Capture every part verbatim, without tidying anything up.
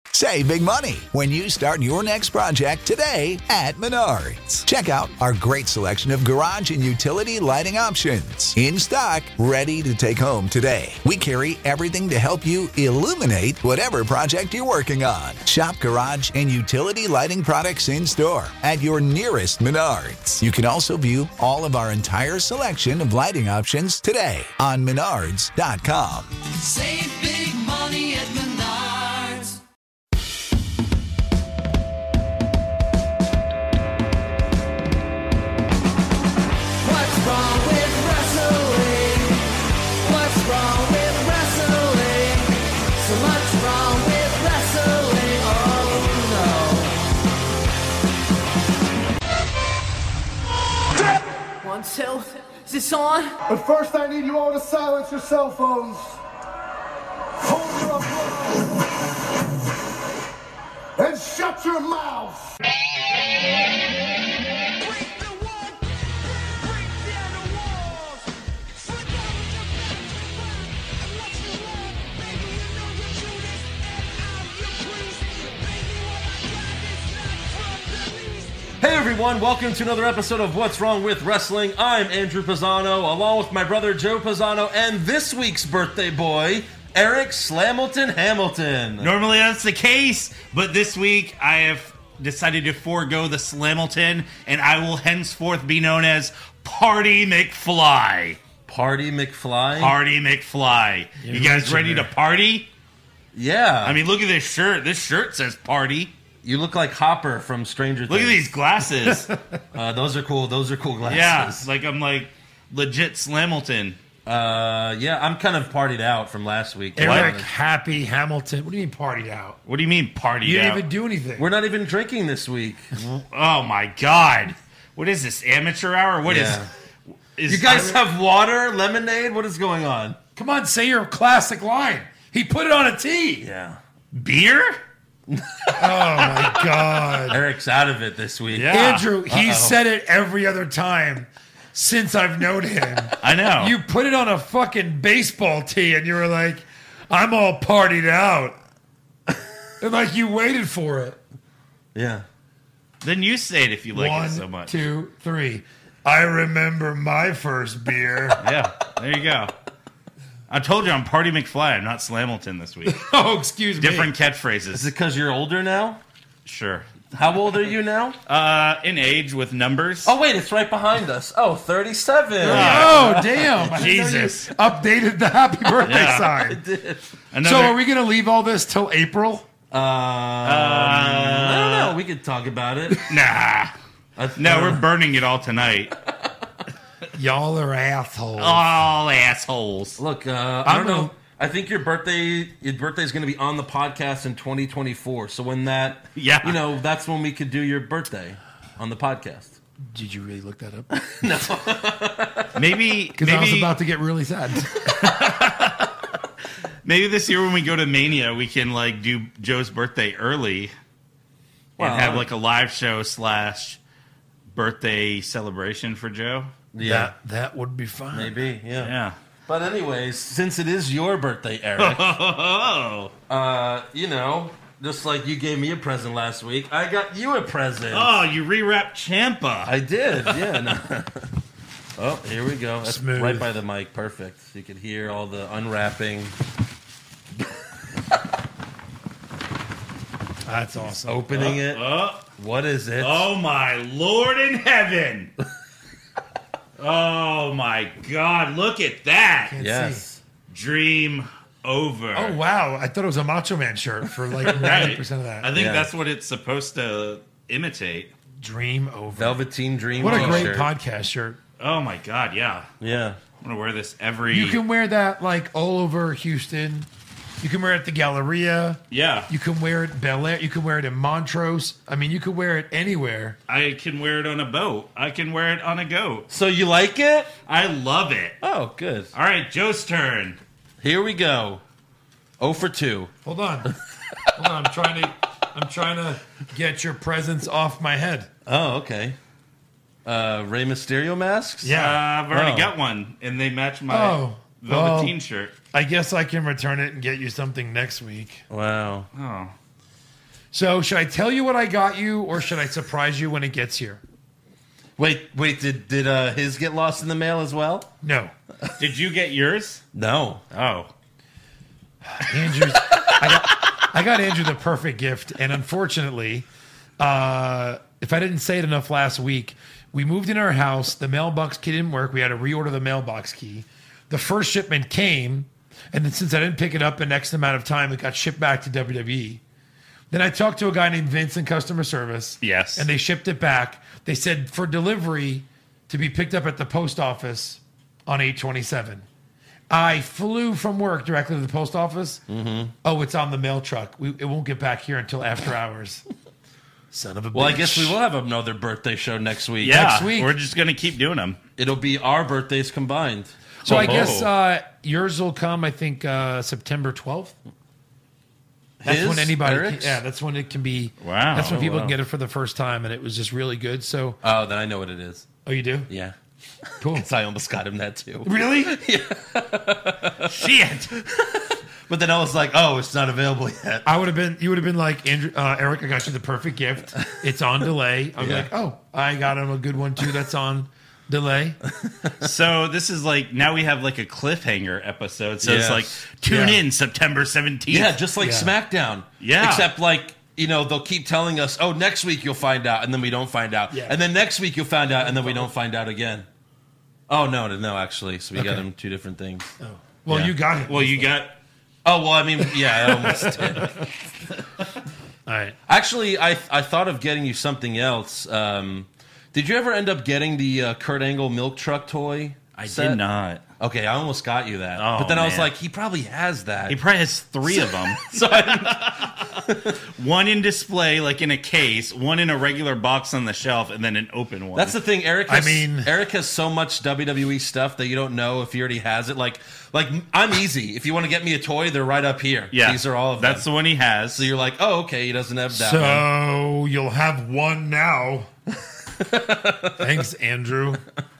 Save big money when you start your next project today at Menards. Check out our great selection of garage and utility lighting options. In stock, ready to take home today. We carry everything to help you illuminate whatever project you're working on. Shop garage and utility lighting products in store at your nearest Menards. You can also view all of our entire selection of lighting options today on menards dot com. Save big money at Menards. One, two, is this on? But first I need you all to silence your cell phones. Hold your applause. And shut your mouth. Hey everyone, welcome to another episode of What's Wrong with Wrestling. I'm Andrew Pisano, along with my brother Joe Pisano, and this week's birthday boy, Eric Slamilton Hamilton. Normally that's the case, but this week I have decided to forego the Slamilton, and I will henceforth be known as Party McFly. Party McFly? Party McFly. You're you guys ready there. to party? Yeah. I mean, look at this shirt. This shirt says party. You look like Hopper from Stranger Things. Look at these glasses. uh, those are cool. Those are cool glasses. Yeah, like I'm like legit Slamilton. Uh, yeah, I'm kind of partied out from last week. Eric Happy Hamilton. What do you mean partied out? What do you mean partied You didn't out? even do anything. We're not even drinking this week. Oh my god. What is this, amateur hour? What Yeah. is? You is guys have water, lemonade? What is going on? Come on, say your classic line. He put it on a tee. Yeah. beer? Oh my God. Eric's out of it this week. Yeah. Andrew, he Uh-oh. said it every other time since I've known him. I know. You put it on a fucking baseball tee and you were like, I'm all partied out. And like you waited for it. Yeah. Then you say it if you like One, it so much. two, three. I remember my first beer. Yeah, there you go. I told you I'm Party McFly. I'm not Slamilton this week. Oh, excuse me. Different Is catchphrases. it because you're older now? Sure. How old are you now? Uh, in age with numbers. Oh, wait, it's right behind us. Oh, thirty-seven. Oh, damn. I didn't know you Jesus. Updated the happy birthday Yeah. sign. Another, So are we going to leave all this till April? Um, I don't know. We could talk about it. Nah. I- No, we're burning it all tonight. Y'all are assholes. All assholes. Look, uh, I I'm don't know. gonna- I think your birthday your birthday is going to be on the podcast in twenty twenty-four. So when that, Yeah. you know, that's when we could do your birthday on the podcast. Did you really look that up? Maybe, Because I was maybe, about to get really sad. maybe this year when we go to Mania, we can like do Joe's birthday early Well, and have like a live show slash birthday celebration for Joe. Yeah, That, that would be fine. maybe. Yeah. Yeah. But anyways, since it is your birthday, Eric, Oh, uh, you know, just like you gave me a present last week, I got you a present. oh, you rewrapped Champa. I did. Yeah. No. Oh, here we go. That's Smooth. right by the mic. Perfect. You could hear all the unwrapping, That's awesome. opening it. Oh, What is it? oh my Lord in heaven. Oh my God, look at that. Can't Yes. Dream over. Oh, wow. I thought it was a Macho Man shirt for like ninety percent of that. I think Yeah. that's what it's supposed to imitate. Dream over. Velveteen Dream. What a great t-shirt. podcast shirt. Oh my God, yeah. Yeah. I'm going to wear this every... You can wear that like all over Houston. You can wear it at the Galleria. Yeah, You can wear it Bel Air. You can wear it in Montrose. I mean, you could wear it anywhere. I can wear it on a boat. I can wear it on a goat. So you like it? I love it. Oh, good. All right, Joe's turn. Here we go. Oh for two. Hold on. Hold on. I'm trying to. I'm trying to get your presents off my head. Oh, okay. Uh, Rey Mysterio masks? Yeah. Uh, I've already Oh. got one, and they match my Oh, Velveteen well. shirt. I guess I can return it and get you something next week. Wow. Oh, So should I tell you what I got you, or should I surprise you when it gets here? Wait, wait, did did uh, his get lost in the mail as well? No. Did you get yours? No. Oh. Andrew's, I, got, I got Andrew the perfect gift, and unfortunately, uh, if I didn't say it enough last week, we moved in our house. The mailbox key didn't work. We had to reorder the mailbox key. The first shipment came, and then since I didn't pick it up in X amount of time, it got shipped back to W W E. Then I talked to a guy named Vince in customer service. Yes. And they shipped it back. They said for delivery to be picked up at the post office on eight twenty-seven. I flew from work directly to the post office. Mm-hmm. Oh, it's on the mail truck. We, it won't get back here until after hours. Son of a bitch. Well, I guess we will have another birthday show next week. Yeah, Next week. we're just going to keep doing them. It'll be our birthdays combined. So I Oh. guess uh, yours will come, I think, uh, September twelfth. That's His? when anybody, can, Eric's? yeah, that's when it can be. Wow. That's when Oh, people wow. can get it for the first time, and it was just really good. So, Oh, then I know what it is. oh, you do? Yeah. Cool. Because I almost got him that too. Really? Shit. But then I was like, oh, it's not available yet. I would have been. You would have been like, Andrew, uh, Eric. I got you the perfect gift. It's on delay. I'm Yeah. like, oh, I got him a good one too. That's on delay. So this is like, now we have like a cliffhanger episode. So Yes. it's like, tune Yeah. in September seventeenth. Yeah, just like Yeah. SmackDown. Yeah. Except like, you know, they'll keep telling us, oh, next week you'll find out, and then we don't find out. Yeah. And then next week you'll find out, and then we don't find out again. Oh, no, no, no, actually. So we got Okay. them two different things. Well, Yeah. you got it. Well, you got... Oh, well, I mean, yeah, I almost did. All right. Actually, I I thought of getting you something else. Um, did you ever end up getting the uh, Kurt Angle milk truck toy? I set? did not. Okay, I almost got you that. Oh, but then I was man. like, he probably has that. He probably has three of them. so I, One in display, like in a case, one in a regular box on the shelf, and then an open one. that's the thing. Eric has, I mean- Eric has so much W W E stuff that you don't know if he already has it. Like, like I'm easy. If you want to get me a toy, they're right up here. yeah. These are all of That's them. the one he has. So you're like, oh, okay, he doesn't have that one. So you'll have one now. Thanks, Andrew.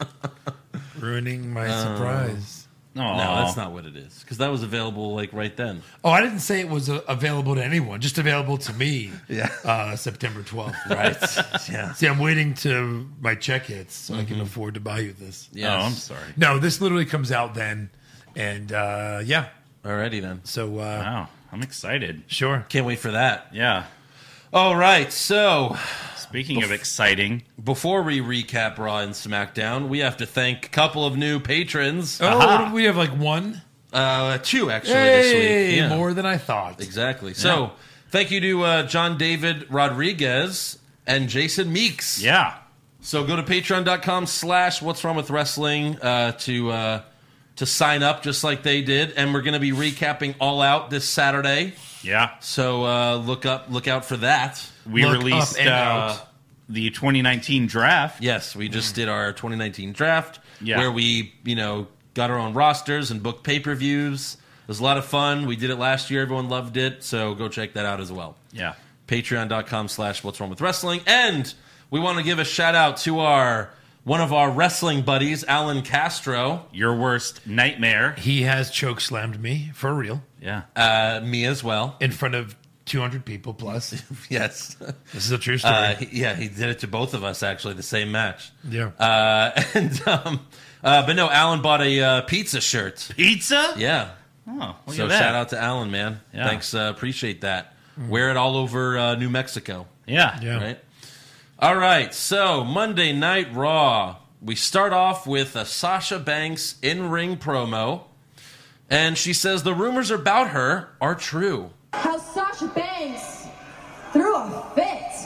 Ruining my surprise. Aw. No, that's not what it is. Because that was available like right then. Oh, I didn't say it was uh, available to anyone. Just available to me. Yeah. Uh, September twelfth. Right. yeah. See, I'm waiting to my check hits so I can afford to buy you this. Yes. Oh, I'm sorry. No, this literally comes out then, and uh, yeah. Alrighty then. So uh, Wow. I'm excited. sure. Can't wait for that. Yeah. All right. So Speaking of exciting, before we recap Raw and SmackDown, we have to thank a couple of new patrons. Oh, Aha. what do we have like one. Uh, two actually this Hey, week. Yeah. more than I thought. Exactly. So thank you to uh, John David Rodriguez and Jason Meeks. yeah. So go to patreon.com slash what's wrong with wrestling uh, to uh, to sign up just like they did. And we're going to be recapping All Out this Saturday. Yeah. So uh, look up, look out for that. We Look released up and uh, out. the twenty nineteen draft. Yes, we just did our twenty nineteen draft Yeah. where we, you know, got our own rosters and booked pay-per-views. It was a lot of fun. We did it last year. Everyone loved it. So go check that out as well. Yeah. Patreon.com slash what's wrong with wrestling. And we want to give a shout out to our one of our wrestling buddies, Alan Castro. Your worst nightmare. He has choke slammed me for real Yeah. Uh, me as well. in front of two hundred people plus. Yes. This is a true story. Uh, he- yeah, he did it to both of us, actually, the same match. yeah. Uh, and um, uh, But no, Alan bought a uh, pizza shirt. Pizza? Yeah. Oh, look So at that. shout out to Alan, man. Yeah. Thanks, uh, appreciate that. Wear it all over uh, New Mexico, Yeah. yeah. right? All right, so Monday Night Raw. We start off with a Sasha Banks in-ring promo, and she says the rumors about her are true. How Sasha Banks threw a fit.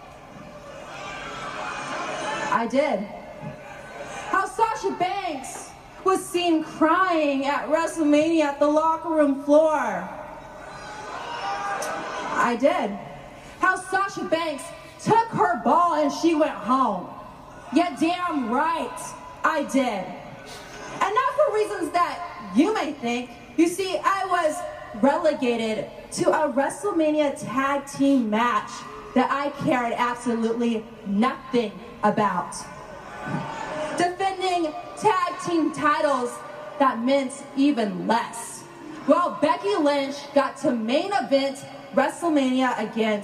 I did. How Sasha Banks was seen crying at WrestleMania at the locker room floor. I did. How Sasha Banks took her ball and she went home. Yeah, damn right, I did. And not for reasons that you may think. You see, I was relegated to a WrestleMania tag team match that I cared absolutely nothing about. Defending tag team titles that meant even less. While Becky Lynch got to main event WrestleMania against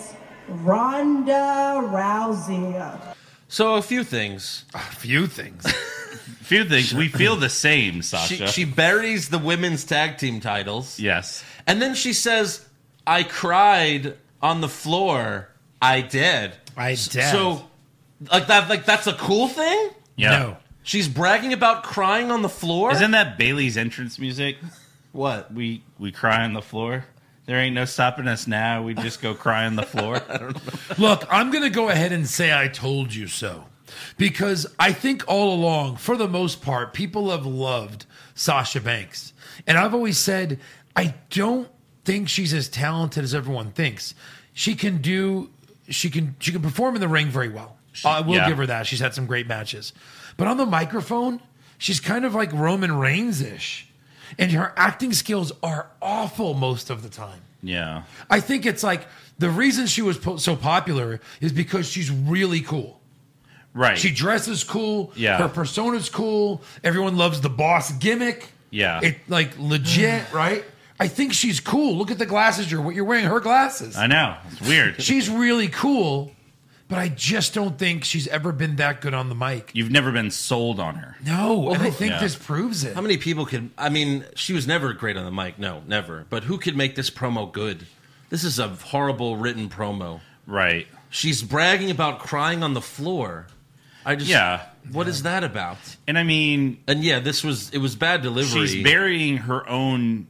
Ronda Rousey. So a few things. A few things. Few things. We feel the same, She, Sasha. she buries the women's tag team titles. yes. And then she says, I cried on the floor. I did. I did. So, like that, like that's a cool thing? Yeah. No. She's bragging about crying on the floor? Isn't that Bailey's entrance music? What? We we cry on the floor. There ain't no stopping us now. We just go cry on the floor. I don't know. Look, I'm going to go ahead and say I told you so. Because I think all along, for the most part, people have loved Sasha Banks. And I've always said, I don't think she's as talented as everyone thinks. She can do, she can, she can perform in the ring very well. I will yeah. give her that. She's had some great matches. But on the microphone, she's kind of like Roman Reigns-ish. And her acting skills are awful most of the time. Yeah. I think it's like the reason she was po- so popular is because she's really cool. Right. She dresses cool. Yeah. Her persona's cool. Everyone loves the boss gimmick. Yeah. It like legit, right? I think she's cool. Look at the glasses you're what you're wearing. Her glasses. I know. It's weird. She's really cool, but I just don't think she's ever been that good on the mic. You've never been sold on her. No, and I think Yeah. this proves it. How many people could, I mean, she was never great on the mic. No, never. But who could make this promo good? This is a horrible written promo. Right. She's bragging about crying on the floor. I just, Yeah. What is that about? And I mean, And yeah, this was, it was bad delivery. she's burying her own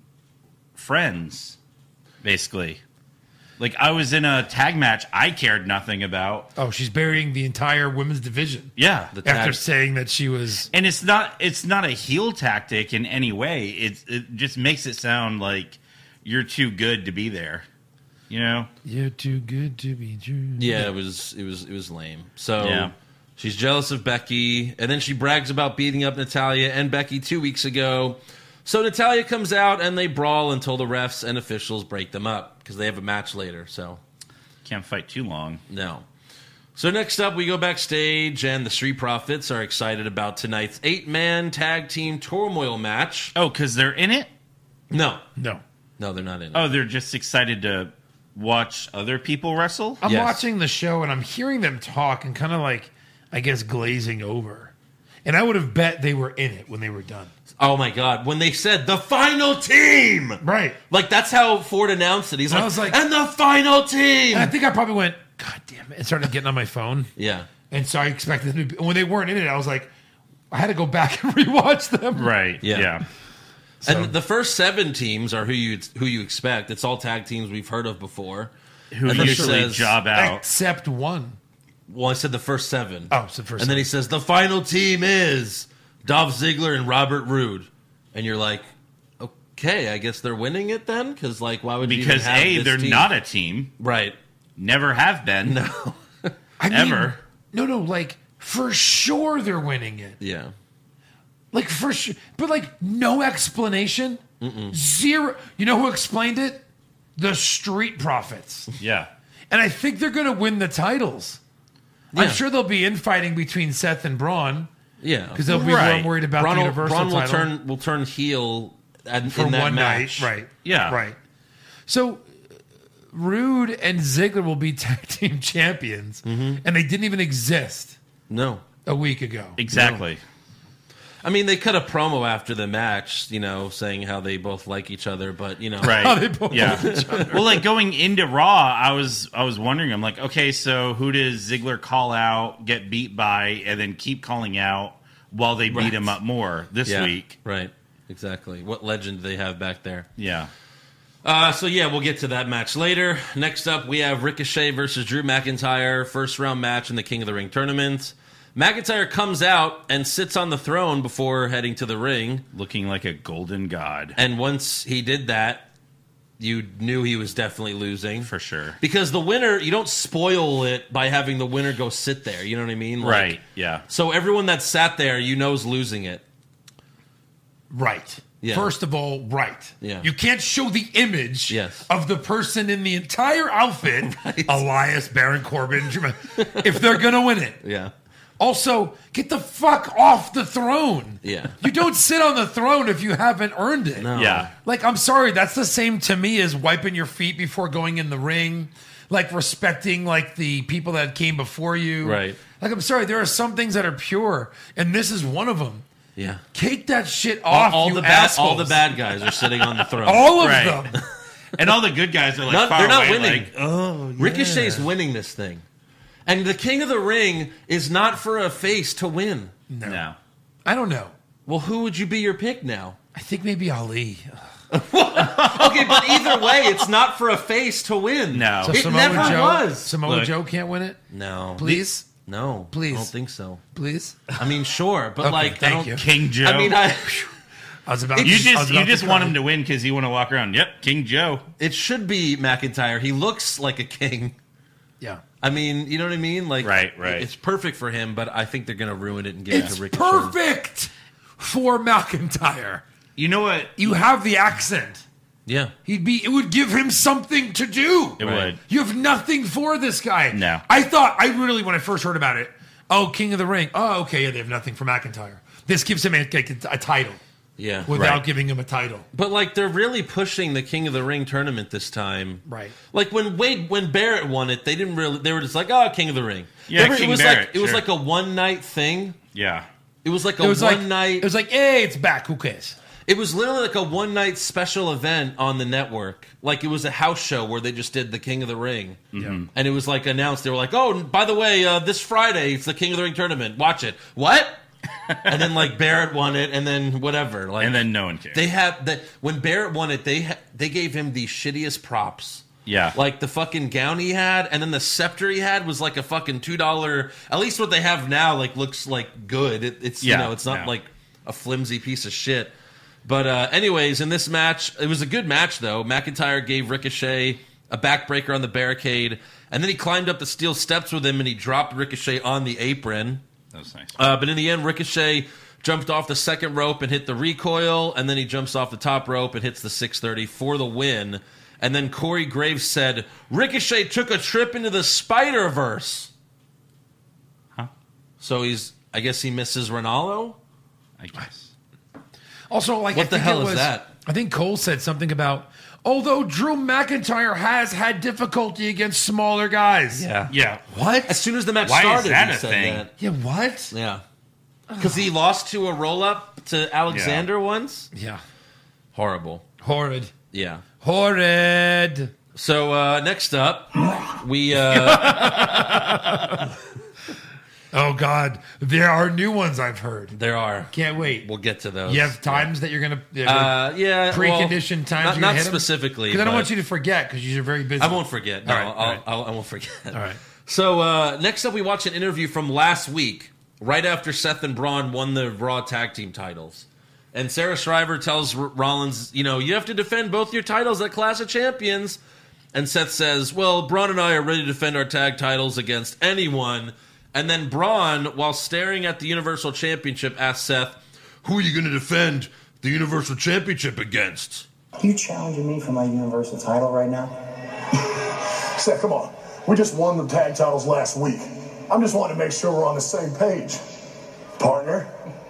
friends, basically. Like, I was in a tag match I cared nothing about. Oh, she's burying the entire women's division. Yeah. The After tag- saying that she was And it's not it's not a heel tactic in any way. It's it just makes it sound like you're too good to be there. You know? You're too good to be true. Yeah, it was it was it was lame. So Yeah. she's jealous of Becky, and then she brags about beating up Natalya and Becky two weeks ago. So Natalya comes out and they brawl until the refs and officials break them up because they have a match later. So Can't fight too long. no. So next up, we go backstage, and the Street Profits are excited about tonight's eight-man tag team turmoil match. Oh, because they're in it? No, No. no, they're not in it. Oh, they're just excited to watch other people wrestle? I'm Yes. watching the show and I'm hearing them talk and kind of like, I guess, glazing over. And I would have bet they were in it when they were done. Oh my God! When they said the final team, Right. like that's how Ford announced it. He's And I like, was like- and the final team. And I think I probably went, God damn it, and started getting on my phone. yeah. And so I expected them to be, when they weren't in it, I was like, I had to go back and rewatch them. Right. Yeah. Yeah. So- And the first seven teams are who you who you expect. It's all tag teams we've heard of before. Who And then he usually says- job out. Except one. Well, I said the first seven. Oh, it's the first And then he seven. says the final team is Dolph Ziggler and Robert Roode, and you're like, okay, I guess they're winning it then, because like, why would you Because even have A, this they're team? not a team. right? Never have been. No. I mean, Ever. No, no, like, for sure they're winning it. Yeah. Like, for sure. But, like, no explanation. Zero. You know who explained it? The Street Profits. Yeah. And I think they're going to win the titles. Yeah. I'm sure there'll be infighting between Seth and Braun Yeah. because they'll be Right. more worried about Braun, the will, Universal Braun will title turn will turn heel at, for in that one match. night. Right. Yeah. Right. So, Rude and Ziggler will be tag team champions, Mm-hmm. and they didn't even exist No. a week ago. Exactly. I mean, they cut a promo after the match, you know, saying how they both like each other, but you know, Right. How they both yeah. love each other. Well, like going into Raw, I was I was wondering. I'm like, okay, so who does Ziggler call out, get beat by, and then keep calling out while they beat Right. him up more this yeah, week? right? Exactly. What legend do they have back there? Yeah. Uh, so yeah, we'll get to that match later. Next up, we have Ricochet versus Drew McIntyre, first round match in the King of the Ring tournament. McIntyre comes out and sits on the throne before heading to the ring. Looking like a golden god. And once he did that, you knew he was definitely losing. For sure. Because the winner, you don't spoil it by having the winner go sit there. You know what I mean? Like, Right. Yeah. So everyone that sat there, you know, is losing it. Right. Yeah. First of all, right. Yeah. You can't show the image Yes. of the person in the entire outfit, Elias, Baron Corbin, if they're going to win it. Yeah. Also, get the fuck off the throne. Yeah. You don't sit on the throne if you haven't earned it. No. Yeah. Like, I'm sorry, that's the same to me as wiping your feet before going in the ring. like respecting like the people that came before you. Right. Like, I'm sorry, there are some things that are pure, and this is one of them. Yeah. Take that shit All, off, all you the bad, assholes. all the bad guys are sitting on the throne. All of Right. them. And all the good guys are like Not- far they're not away, winning. like, oh, yeah. Ricochet's winning this thing, and the King of the Ring is not for a face to win. No. No. I don't know. Well, who would you be your pick now? I think maybe Ali. Okay, but either way, it's not for a face to win. No. So it Samoa never Joe, was. Samoa Look. Joe can't win it? No, Please? no, Please. I don't think so. Please? I mean, sure, but Okay, like, I thank don't. you. King Joe. I mean, I, I was about you I was just about you just to want cry. him to win because you want to walk around. Yep, King Joe. it should be McIntyre. He looks like a king. Yeah. I mean, you know what I mean? Like, Right, right. It's perfect for him, but I think they're going to ruin it and give it It's to Ricochet. perfect for McIntyre. You know what? You have the accent. Yeah. He'd be. It would give him something to do. It would. You have nothing for this guy. No. I thought. I really, when I first heard about it, oh, King of the Ring. Oh, okay. Yeah, they have nothing for McIntyre. This gives him a, a, a title Yeah. without Right. giving him a title. But like they're really pushing the King of the Ring tournament this time, Right. Like when Wade, when Barrett won it, they didn't really. They were just like, "Oh, King of the Ring." Yeah, They were- King it was Barrett, like it was sure. like a one night thing. Yeah. It was like a It was one like night. It was like, hey, it's back. Who cares? It was literally like a one night special event on the network. Like it was a house show where they just did the King of the Ring, Mm-hmm. and it was like announced. They were like, "Oh, by the way, uh, this Friday it's the King of the Ring tournament. Watch it." What? And then like Barrett won it, and then whatever. Like And then no one cares. they had that when Barrett won it. They ha- they gave him the shittiest props. Yeah. Like the fucking gown he had, and then the scepter he had was like a fucking two dollar. At least what they have now, like looks like good. It, it's Yeah, you know, it's not yeah. like a flimsy piece of shit. But uh, anyways, in this match, it was a good match though. McIntyre gave Ricochet a backbreaker on the barricade, and then he climbed up the steel steps with him, and he dropped Ricochet on the apron. That was nice. Uh, but in the end, Ricochet jumped off the second rope and hit the recoil, and then he jumps off the top rope and hits the six thirty for the win. And then Corey Graves said, Ricochet took a trip into the Spider-Verse. Huh? So he's, I guess he misses Ronaldo? I guess. Also, like, What I the think hell it is was, that? I think Cole said something about, although Drew McIntyre has had difficulty against smaller guys. Yeah. Yeah. What? As soon as the match Why is started, that he a said thing? that. Yeah, what? Yeah. Because he lost to a roll-up to Alexander once? Yeah. Horrible. Horrid. Yeah. Horrid. So uh, next up, we... Uh, Oh, God. There are new ones I've heard. there are. Can't wait. We'll get to those. You have times that you're going to... Uh, yeah, preconditioned well, times Not, you're gonna not hit 'em? specifically, Because I don't but want you to forget because you're very busy. I won't forget. No, All right, I'll, all right. I'll, I won't forget. All right. So uh, next up, we watch an interview from last week, right after Seth and Braun won the Raw Tag Team titles, and Sarah Shriver tells R- Rollins, "You know, you have to defend both your titles at Clash of Champions." And Seth says, "Well, Braun and I are ready to defend our tag titles against anyone." And then Braun, while staring at the Universal Championship, asks Seth, "Who are you going to defend the Universal Championship against?" You challenging me for my Universal title right now? Seth, come on. We just won the tag titles last week. I'm just wanting to make sure we're on the same page. Partner?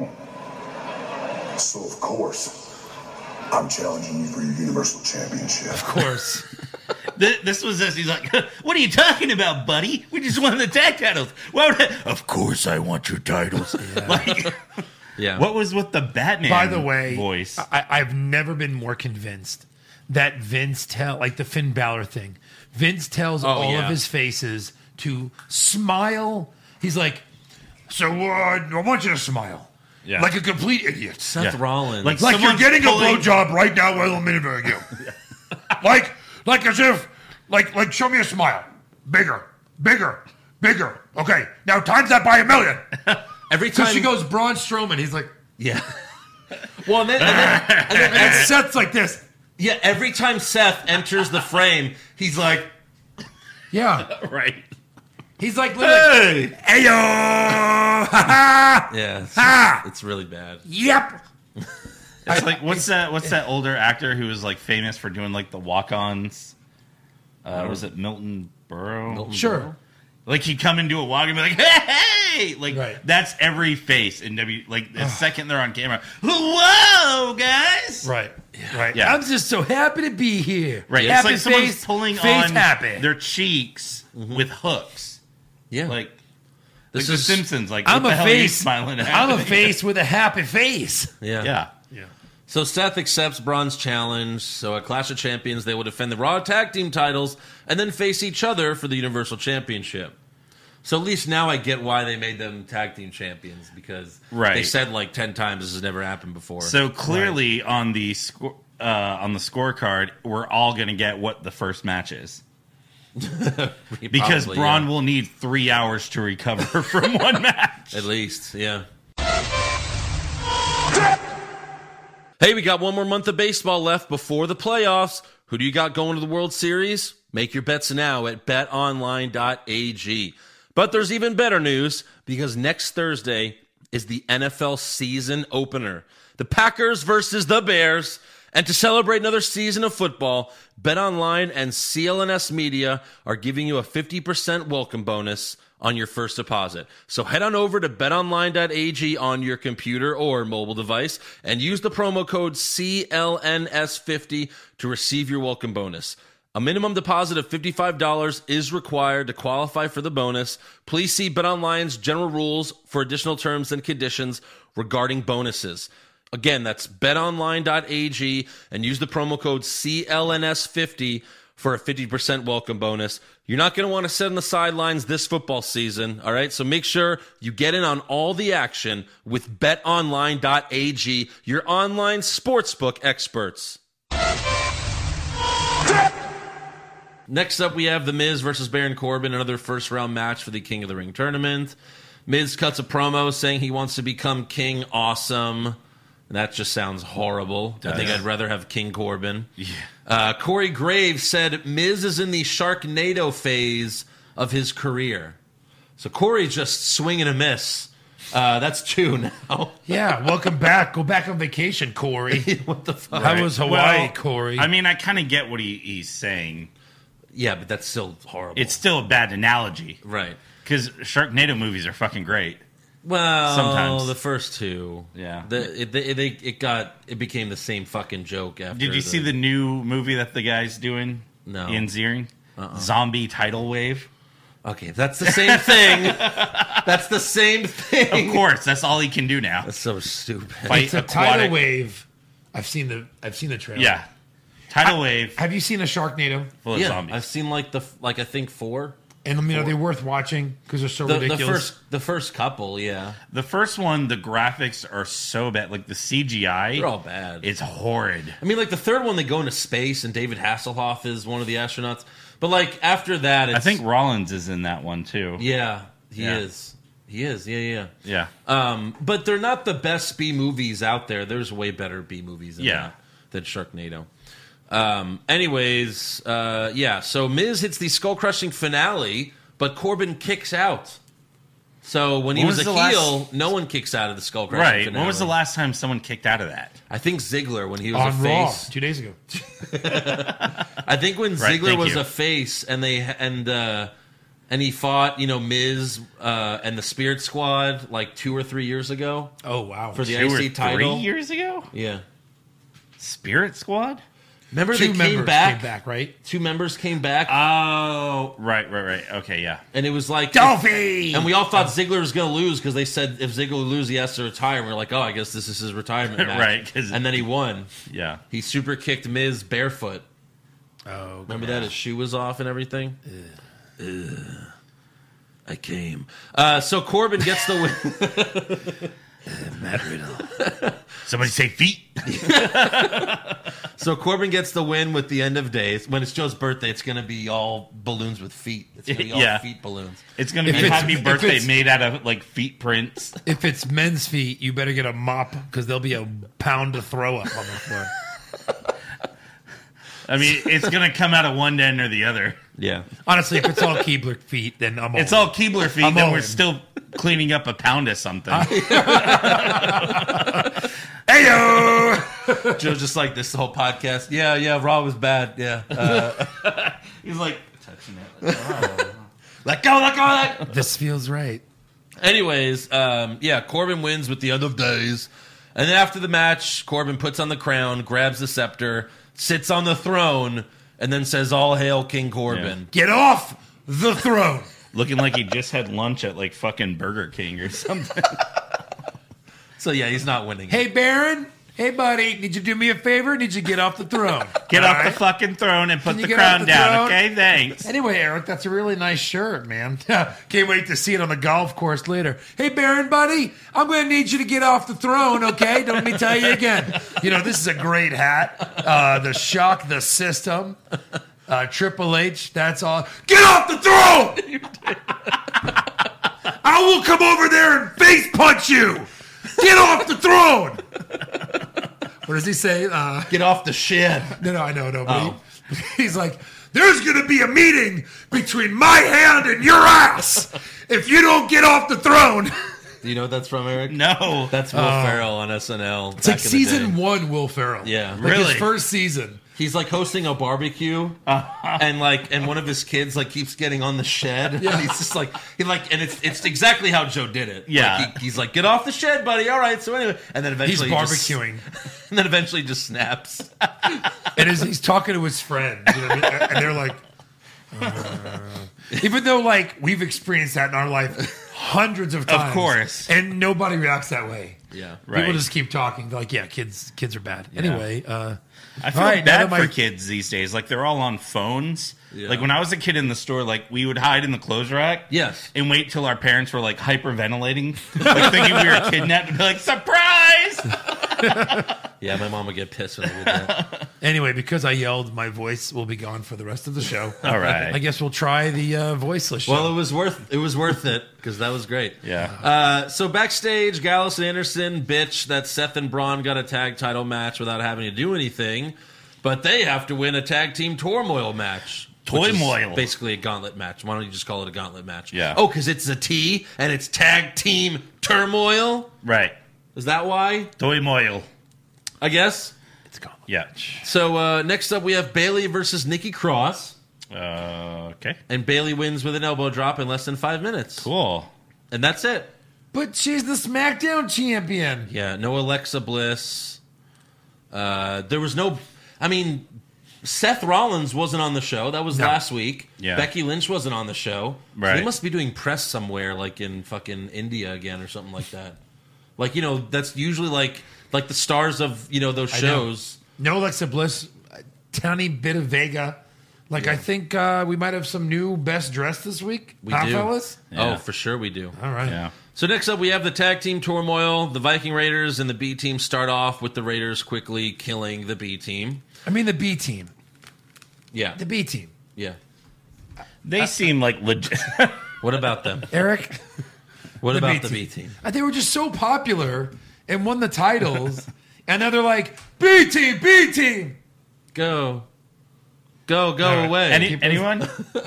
So, of course, I'm challenging you for your Universal Championship. Of course. This, this was this. He's like, "What are you talking about, buddy? We just won the tag titles." Why would I- of course, I want your titles. Like, Yeah. what was with the Batman? By the way, voice? I, I've never been more convinced that Vince tell like the Finn Balor thing. Vince tells Oh, all yeah. of his faces to smile. He's like, "So uh, I want you to smile, Yeah. like a complete idiot, Seth Yeah. Rollins. Like- like you're Someone's getting pulling- a blowjob right now while a minute ago, like like as if like like show me a smile, bigger, bigger, bigger. Okay, now times that by a million." Every So time she goes Braun Strowman. He's like, yeah. Well, and then, and then, and then and Seth's like this. yeah, every time Seth enters the frame, he's like, Yeah. right. He's like, literally, hey, yo, ha ha, yeah, it's, Ha! it's really bad. yep. It's like what's that? What's that older actor who was like famous for doing like the walk-ons? Uh, was it Milton Berle? Milton Sure. Berle? Like he'd come and do a walk and be like, "Hey, great. Like Right. that's every face in W. Like the second they're on camera, whoa, guys. Right. Right. Yeah. I'm just so happy to be here. Right. Happy It's like someone's face, pulling face on happy. their cheeks with hooks. Yeah. Like, This like is- the Simpsons. Like, I'm what the a hell are you face. smiling at? I'm a face with a happy face. Yeah. Yeah. Yeah. So Seth accepts Braun's challenge. So at Clash of Champions, they will defend the Raw Tag Team titles and then face each other for the Universal Championship. So at least now I get why they made them Tag Team Champions, because Right. they said like ten times this has never happened before. So clearly on the score uh, on the scorecard, we're all going to get what the first match is. Because Probably, Braun yeah. will need three hours to recover from one match. At least, yeah. Hey, we got one more month of baseball left before the playoffs. Who do you got going to the World Series? Make your bets now at bet online dot a g. But there's even better news, because next Thursday is the N F L season opener. The Packers versus the Bears. And to celebrate another season of football, BetOnline and C L N S Media are giving you a fifty percent welcome bonus on your first deposit. So head on over to bet online dot a g on your computer or mobile device and use the promo code C L N S fifty to receive your welcome bonus. A minimum deposit of fifty-five dollars is required to qualify for the bonus. Please see BetOnline's general rules for additional terms and conditions regarding bonuses. Again, that's bet online dot a g and use the promo code C L N S fifty for a fifty percent welcome bonus. You're not going to want to sit on the sidelines this football season, all right? So make sure you get in on all the action with bet online dot a g, your online sportsbook experts. Next up, we have The Miz versus Baron Corbin, another first-round match for the King of the Ring tournament. Miz cuts a promo saying he wants to become King Awesome. That just sounds horrible. I think I'd rather have King Corbin. Yeah. Uh, Corey Graves said Miz is in the Sharknado phase of his career. So Corey's just swing and a miss. Uh, that's two now. Yeah, welcome back. Go back on vacation, Corey. What the fuck? How was Hawaii, Well, Corey? I mean, I kind of get what he, he's saying. Yeah, but that's still horrible. It's still a bad analogy. right. Because Sharknado movies are fucking great. Well, Sometimes. the first two. Yeah. The, it, it, it, it got it became the same fucking joke after. Did you see the new movie that the guy's doing? No. Ian Ziering? Uh-uh. Zombie Tidal Wave? Okay, that's the same thing. That's the same thing. Of course, that's all he can do now. That's so stupid. Fight it's a aquatic- tidal wave. I've seen the I've seen the trailer. Yeah. Tidal Wave Have you seen a Sharknado? full of Yeah, zombies. I've seen like the like I think four. And I mean, are they worth watching because they're so The, the ridiculous? first the first couple, yeah, The first one, the graphics are so bad. Like the C G I, they're all bad. it's horrid. I mean, like the third one, they go into space, and David Hasselhoff is one of the astronauts. But like after that, it's, I think Rollins is in that one too. yeah, he Yeah. is. He is. Yeah, yeah. Yeah. Um, but they're not the best B movies out there. There's way better B movies than Yeah. that, than Sharknado. Um, anyways, uh, yeah. So Miz hits the skull crushing finale, but Corbin kicks out. So when he When was, was a the heel, last- no one kicks out of the skull crushing Right. finale. When was the last time someone kicked out of that? I think Ziggler when he was on a Raw face. two days ago. I think when Right, Ziggler thank was you. a face and they and uh, and he fought, you know, Miz uh, and the Spirit Squad like two or three years ago Oh wow! for the Two I or C title. three years ago? Yeah, Spirit Squad? remember two they members came back, came back, right? Two members came back, Oh, right, right, right. Okay, yeah. and it was like Dolphy! And we all thought Ziggler was going to lose because they said if Ziggler loses, he has to retire. And we are like, oh, I guess this is his retirement match. Right, 'cause- And then he won. Yeah. He super kicked Miz barefoot. Oh, Remember that? His shoe was off and everything? Ugh. I came. Uh, so Corbin gets the win. Somebody say feet. So Corbin gets the win with the end of days. When it's Joe's birthday, it's going to be all balloons with feet. It's going to be all Yeah. feet balloons. It's going to If be a it's- happy if birthday it's- made out of like feet prints. If it's men's feet, you better get a mop because there'll be a pound of throw up on the floor. I mean, it's going to come out of one end or the other. Yeah. Honestly, if it's all Keebler feet, then I'm all It's in. all Keebler feet, I'm then all we're in. still cleaning up a pound of something. Heyo! Joe's just like this whole podcast. Yeah, yeah, Raw was bad. Yeah. Uh, He's like touching it. Like, oh. let go, let go, let go. This feels right. Anyways, um, yeah, Corbin wins with the end of days. And then after the match, Corbin puts on the crown, grabs the scepter, sits on the throne, and then says, "All hail King Corbin." Get off the throne. Looking like he just had lunch at like fucking Burger King or something. So yeah, he's not winning. Hey, Baron. Hey, buddy. Need you to do me a favor? Need you to get off the throne. Get All off right? the fucking throne and put Can you the get crown off the down, throne? okay? Thanks. Anyway, Eric, that's a really nice shirt, man. Can't wait to see it on the golf course later. Hey, Baron, buddy, I'm going to need you to get off the throne, okay? Don't let me tell you again. You know, this is a great hat. Uh, the Shock the System. Uh, Triple H, that's all. Get off the throne! I will come over there and face punch you! Get off the throne! What does he say? Uh, Get off the shed. no, no, I know, no. But Oh. he, he's like, there's going to be a meeting between my hand and your ass if you don't get off the throne. Do you know what that's from, Eric? No. That's Will Ferrell on S N L. It's like season one Will Ferrell. Yeah. Like Really? his first season. He's like hosting a barbecue, Uh-huh. and like, and one of his kids like keeps getting on the shed. Yeah. And he's just like, he like, and it's it's exactly how Joe did it. Yeah. Like, he, he's like, get off the shed, buddy. All right. So anyway, and then He's eventually he barbecuing. just, and then eventually just snaps. And his, he's talking to his friends. You know what I mean? And they're like, uh, even though like we've experienced that in our life hundreds of times. course. And nobody reacts that way. Yeah. Right. People just keep talking. They're like, yeah, kids kids are bad. Anyway, uh, I feel all right, now bad that my- for kids these days. Like, they're all on phones. Yeah. Like, when I was a kid in the store, like, we would hide in the clothes rack. Yes. And wait till our parents were, like, hyperventilating. Like, thinking we were kidnapped and be like, surprise! Yeah, my mom would get pissed when I did that. Anyway, because I yelled, my voice will be gone for the rest of the show. All right. I guess we'll try the uh, voiceless show. Well, it was worth it was worth it because that was great. Yeah. Uh, so backstage, Gallus and Anderson bitch that Seth and Braun got a tag title match without having to do anything, but they have to win a tag team turmoil match. which is Turmoil. basically a gauntlet match. Why don't you just call it a gauntlet match? Yeah. Oh, because it's a T and it's tag team turmoil. Right. Is that why? Turmoil. I guess. it's gone. Yeah. So uh, next up, we have Bayley versus Nikki Cross, Uh, okay. and Bayley wins with an elbow drop in less than five minutes. Cool. And that's it. But she's the SmackDown champion. Yeah, no Alexa Bliss. Uh, there was no. I mean, Seth Rollins wasn't on the show. That was No. last week. Yeah. Becky Lynch wasn't on the show. So Right. they must be doing press somewhere, like in fucking India again or something like that. Like, you know, that's usually like like the stars of, you know, those I know. shows. No Alexa Bliss, a tiny bit of Vega. Like, I think uh, we might have some new best dressed this week. We huh, do. fellas? Yeah. Oh, for sure we do. All right. Yeah. So next up, we have the tag team turmoil. The Viking Raiders and the B team start off with the Raiders quickly killing the B team. I mean, the B team. Yeah, The B team. yeah. They seem like legit. What about them? Eric? What The about B the team. B team? Uh, They were just so popular and won the titles. And now they're like, B team, B team. Go, go, go All right. away. Any, anyone?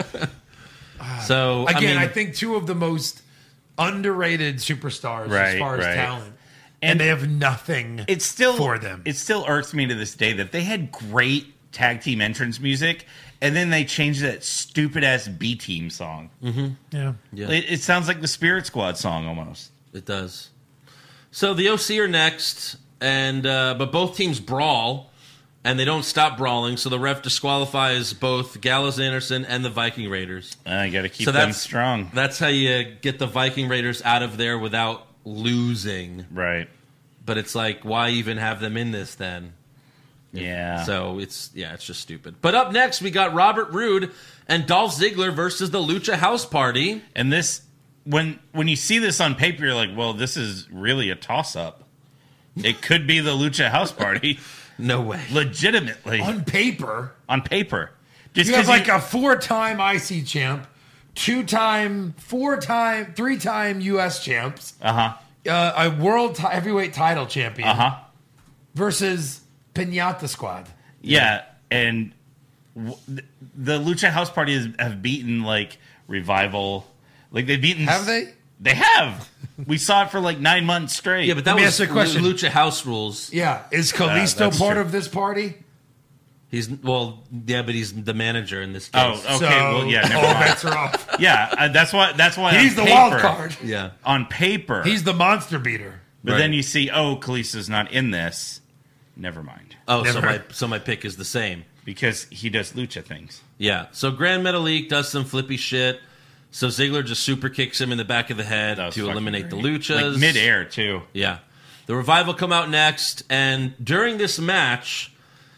so Again, I, mean, I think two of the most underrated superstars as Right, far as right. talent. And, And they have nothing It's still for them. It still irks me to this day that they had great tag team entrance music, and then they changed that stupid ass B team song. yeah. yeah, It, it sounds like the Spirit Squad song almost. it does. So the O C are next, and uh, but both teams brawl, and they don't stop brawling. So the ref disqualifies both Gallows Anderson and the Viking Raiders. I got to keep So them that's strong. That's how you get the Viking Raiders out of there without losing. Right. But it's like, why even have them in this then? Yeah. So it's yeah, it's just stupid. But up next, we got Robert Roode and Dolph Ziggler versus the Lucha House Party. And this, when when you see this on paper, you're like, well, this is really a toss up. It could be the Lucha House Party, No way. legitimately On paper, on paper. Just you have 'cause like a four-time I C champ, two-time, four-time, three-time U S champs, uh huh, uh, a world ti- heavyweight title champion uh huh, versus Pinata Squad. yeah. And w- th- the Lucha House Party has, have beaten like Revival, like they've beaten. Have they? They have. We saw it for like nine months straight. Yeah, but that Let me was ask you a question. Lucha House rules. Yeah. Is Kalisto that's part true. of this party? He's well, yeah, but he's the manager in this Oh, case. okay. So, well, yeah. Never all mind. bets are off. Yeah, uh, that's why. That's why He's on the paper, wild card. Yeah. On paper, He's the monster beater. But Right. then you see, oh, Kalisa's not in this. Never mind, Oh, so Never. my so my pick is the same. because he does lucha things. Yeah. So Grand Metalik does some flippy shit. So Ziggler just super kicks him in the back of the head That was to fucking eliminate the great. luchas. Like midair too. Yeah. The Revival come out next, and during this match,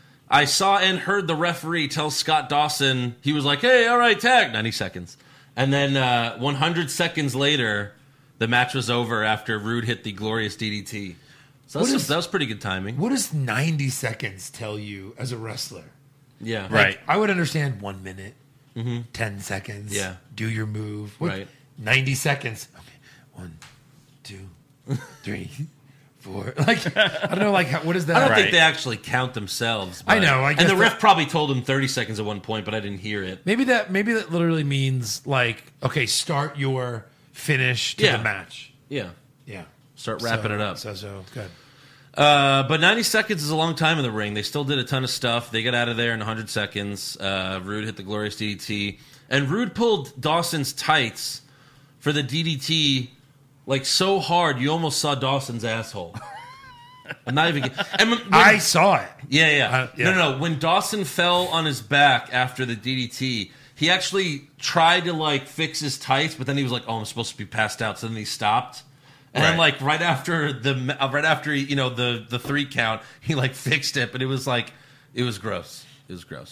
I saw and heard the referee tell Scott Dawson, he was like, hey, all right, tag, ninety seconds. And then uh, one hundred seconds later, the match was over after Rude hit the glorious D D T. So What that was, is- that was pretty good timing. What does ninety seconds tell you as a wrestler? Yeah. Right. I would understand one minute, ten seconds. Yeah. Do your move. What- Right. ninety seconds. Okay. One, two, three, four. Like, I don't know, like, how, what is that? I don't Right. think they actually count themselves. I but- know, I and guess the ref that- probably told him thirty seconds at one point, but I didn't hear it. Maybe that maybe that literally means, like, okay, start your finish to Yeah. the match. Yeah. Yeah. Start wrapping So- it up. So, so, good. Uh, but ninety seconds is a long time in the ring. They still did a ton of stuff. They got out of there in one hundred seconds. Uh, Rude hit the glorious D D T. And Rude pulled Dawson's tights for the D D T like so hard you almost saw Dawson's asshole. I'm not even and when, when- I saw it. yeah, yeah. Uh, yeah. No, no, no. When Dawson fell on his back after the D D T, he actually tried to like fix his tights, but then he was like, "Oh, I'm supposed to be passed out." So then he stopped. And then, Right. like right after the uh, right after he, you know the the three count, he like fixed it, but it was like it was gross. It was gross.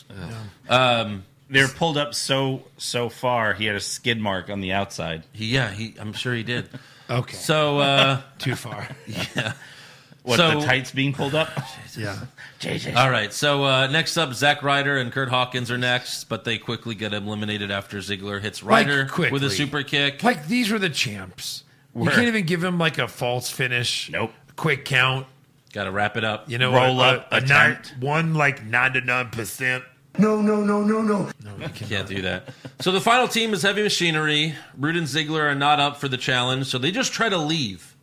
Um, They're pulled up so so far. He had a skid mark on the outside. he, yeah, he. I'm sure he did. Okay. So uh, Too far. yeah. What, So- the tights being pulled up? Yeah. J J. All right. So uh, next up, Zack Ryder and Kurt Hawkins are next, but they quickly get eliminated after Ziggler hits Like, Ryder quickly. with a super kick. Like, these were the champs. You Were. can't even give him, like, a false finish. Nope. Quick count. Got to wrap it up. You know, Roll a, up, a, a attempt. nine, one like ninety-nine percent. No, no, no, no, no. Can't do that. So the final team is Heavy Machinery. Rude and Ziggler are not up for the challenge, so they just try to leave.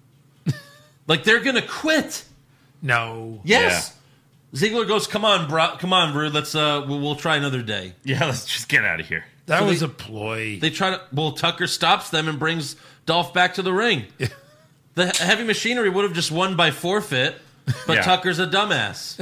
Like they're gonna quit. No. Yes. Ziggler goes, "Come on, bro. Come on, Rude. Let's uh, we'll, we'll try another day." Yeah, let's just get out of here. That So was they- a ploy. They try to. Well, Tucker stops them and brings Dolph back to the ring. The Heavy Machinery would have just won by forfeit, but Yeah. Tucker's a dumbass.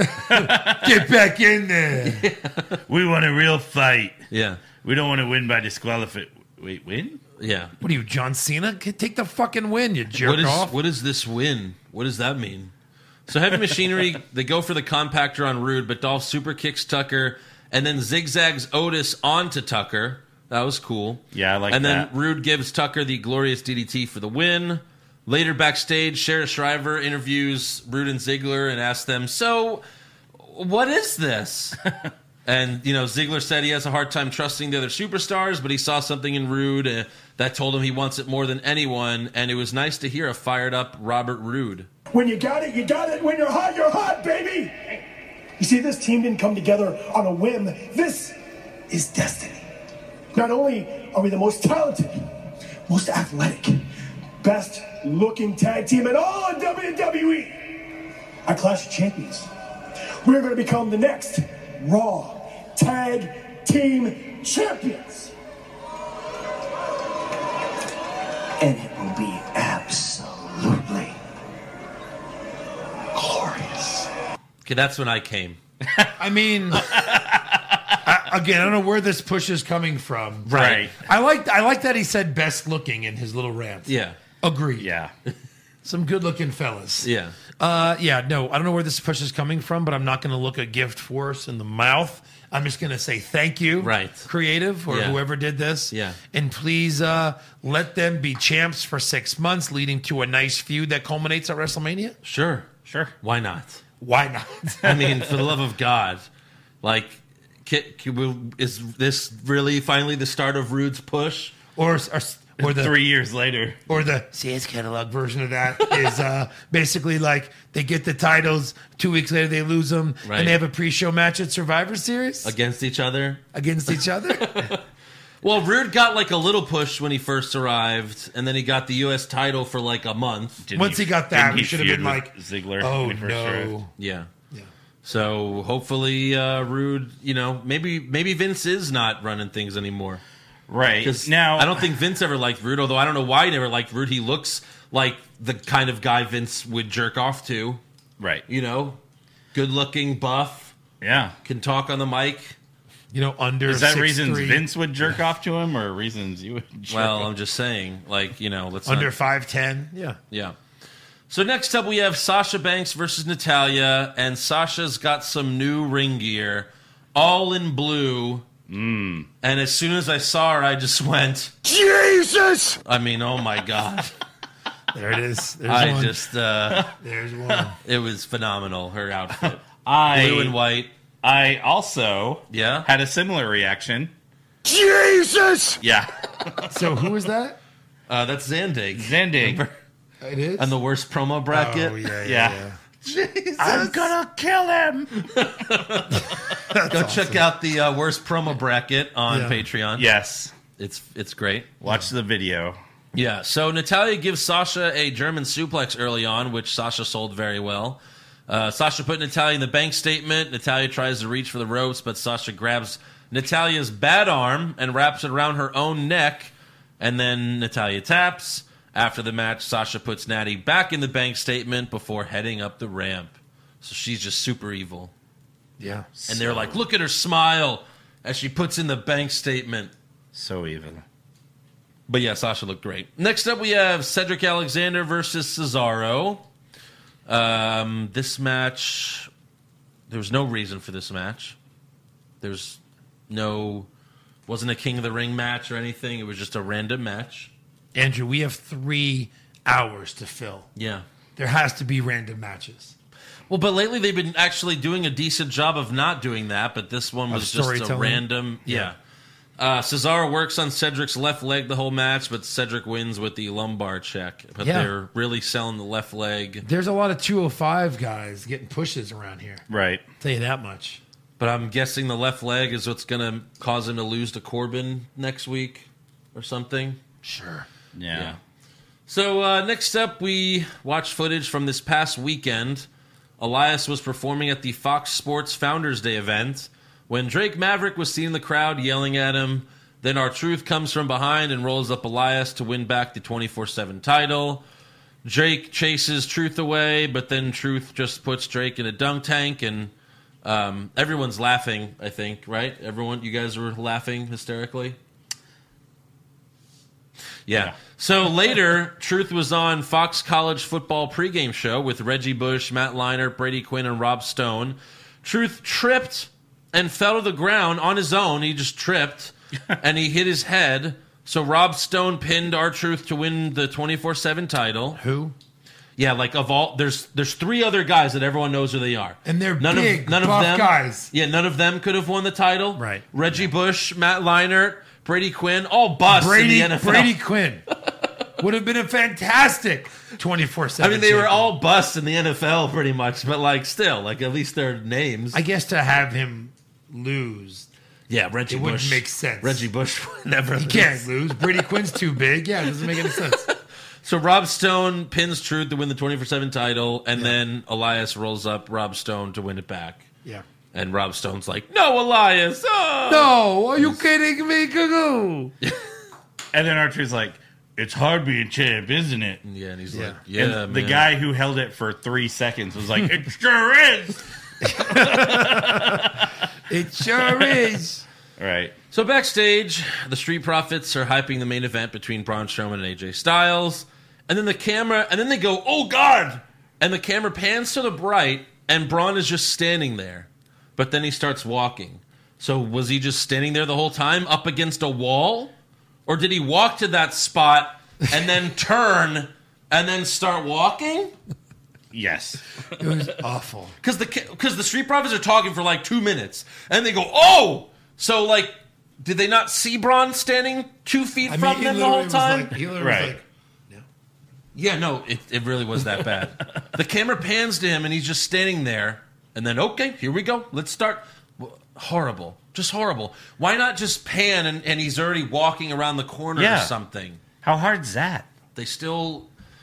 Get back in there. We want a real fight. Yeah, We don't want to win by disqualification. Wait, win? yeah. What are you, John Cena? Take the fucking win, you jerk What is off. what is this win? What does that mean? So Heavy Machinery, they go for the compactor on Rude, but Dolph super kicks Tucker and then zigzags Otis onto Tucker. That was cool. Yeah, I like And that. then Rude gives Tucker the glorious D D T for the win. Later backstage, Sheriff Shriver interviews Rude and Ziggler and asks them, "So, what is this?" And, you know, Ziggler said he has a hard time trusting the other superstars, but he saw something in Rude uh, that told him he wants it more than anyone, and it was nice to hear a fired-up Robert Roode. When you got it, you got it. When you're hot, you're hot, baby. You see, this team didn't come together on a whim. This is destiny. Not only are we the most talented, most athletic, best looking tag team in all of W W E, at Clash of Champions, we're going to become the next Raw Tag Team Champions. And it will be absolutely glorious. Okay, that's when I came. I mean, I, again, I don't know where this push is coming from. Right. I like I like that he said best looking in his little rant. Yeah, Agreed. Yeah. Some good looking fellas. yeah. Uh, yeah, no, I don't know where this push is coming from, but I'm not going to look a gift horse in the mouth. I'm just going to say thank you, Right. creative, or Yeah. whoever did this. Yeah. And please uh, let them be champs for six months, leading to a nice feud that culminates at WrestleMania. Sure, Sure. why not? Why not? I mean, for the love of God, like, ki- ki- will- is this really finally the start of Rude's push? or, or or the Three years later. or the Sears catalog version of that is uh, basically like they get the titles, two weeks later they lose them, Right. and they have a pre-show match at Survivor Series Against each other? against each other. Well, Rude got like a little push when he first arrived, and then he got the U S title for like a month. Didn't Once he got that, didn't we he should have feud been with like, Ziggler oh when he first arrived? no. Yeah. Yeah. So hopefully, uh, Rude, you know, maybe maybe Vince is not running things anymore. Right. Because Now, I don't think Vince ever liked Rude, although I don't know why he never liked Rude. He looks like the kind of guy Vince would jerk off to. Right. You know, good looking, buff, Yeah. can talk on the mic. You know, under Is that six, reasons three, Vince would jerk off to him, or reasons you would jerk Well, off? I'm just saying, like, you know, let's under not, five ten. Yeah. yeah. So next up we have Sasha Banks versus Natalya, and Sasha's got some new ring gear, all in blue. Mm. And as soon as I saw her, I just went, Jesus! I mean, oh my God. There it is. There's I one. just, uh, There's one. it was phenomenal, her outfit. I, Blue and white. I also Yeah? had a similar reaction. Jesus! Yeah. So who is that? Uh, that's Zandig. Zandig. It is. And the worst promo bracket. Oh yeah, yeah. Yeah. yeah. I'm gonna kill him. Go check out the uh, worst promo bracket on Yeah. Patreon. Yes. It's it's great. Watch the video. Yeah, so Natalya gives Sasha a German suplex early on, which Sasha sold very well. Uh, Sasha put Natalya in the bank statement. Natalya tries to reach for the ropes, but Sasha grabs Natalya's bad arm and wraps it around her own neck, and then Natalya taps. After the match, Sasha puts Natty back in the bank statement before heading up the ramp. So she's just super evil. Yeah. And they're like, look at her smile as she puts in the bank statement. So evil. But yeah, Sasha looked great. Next up, we have Cedric Alexander versus Cesaro. Um, this match, there was no reason for this match. There's no, wasn't a King of the Ring match or anything. It was just a random match. Andrew, we have three hours to fill. Yeah. There has to be random matches. Well, but lately they've been actually doing a decent job of not doing that, but this one Of was just a storytelling? random. Yeah. Yeah. Uh, Cesaro works on Cedric's left leg the whole match, but Cedric wins with the lumbar check. But Yeah. they're really selling the left leg. There's a lot of two oh five guys getting pushes around here. Right. I'll tell you that much. But I'm guessing the left leg is what's going to cause him to lose to Corbin next week or something. Sure. Yeah. Yeah. So uh, next up, we watched footage from this past weekend. Elias was performing at the Fox Sports Founders Day event when Drake Maverick was seen in the crowd yelling at him. Then R-Truth comes from behind and rolls up Elias to win back the twenty-four seven title. Drake chases Truth away, but then Truth just puts Drake in a dunk tank, and um, everyone's laughing, I think, right? Everyone, you guys were laughing hysterically? Yeah. Yeah. So later, Truth was on Fox College Football pregame show with Reggie Bush, Matt Leinart, Brady Quinn, and Rob Stone. Truth tripped and fell to the ground on his own. He just tripped, and he hit his head. So Rob Stone pinned R-Truth to win the twenty-four seven title. Who? Yeah, like of all, there's there's three other guys that everyone knows who they are, And they're none big, of none buff of them guys. Yeah, none of them could have won the title. Right. Reggie Bush, Matt Leinart, Brady Quinn, all busts in Brady, the N F L. Brady Quinn would have been a fantastic twenty-four I seven. mean, they were all busts in the N F L pretty much, but like still, like at least their names. I guess to have him lose, yeah, Reggie it Bush wouldn't make sense. Reggie Bush would never. he can't lose. Brady Quinn's too big. Yeah, it doesn't make any sense. So Rob Stone pins Truth to win the twenty-four seven title, and then Elias rolls up Rob Stone to win it back. Yeah. And Rob Stone's like, "No, Elias, oh! No, are you kidding me, Cuckoo? And then R-Truth's like, it's hard being champ, isn't it? Yeah, and he's Yeah. like, "Yeah, And the man." guy who held it for three seconds was like, it sure is. It sure is. Right. So backstage, the Street Profits are hyping the main event between Braun Strowman and A J Styles, and then the camera, and then they go, "Oh God!" and the camera pans to the right, and Braun is just standing there, but then he starts walking. So was he just standing there the whole time, up against a wall, or did he walk to that spot and then turn and then start walking? Yes. It was awful. Because the because the Street Profits are talking for like two minutes, and they go, "Oh!" So like, did they not see Braun standing two feet I from mean, them he the whole literally was time? like, he literally Right. was like, Yeah, no, it, it really was that bad. The camera pans to him, and he's just standing there, and then, okay, here we go. Let's start. Well, horrible. Just horrible. Why not just pan, and, and he's already walking around the corner Yeah. or something? How hard's that? They still...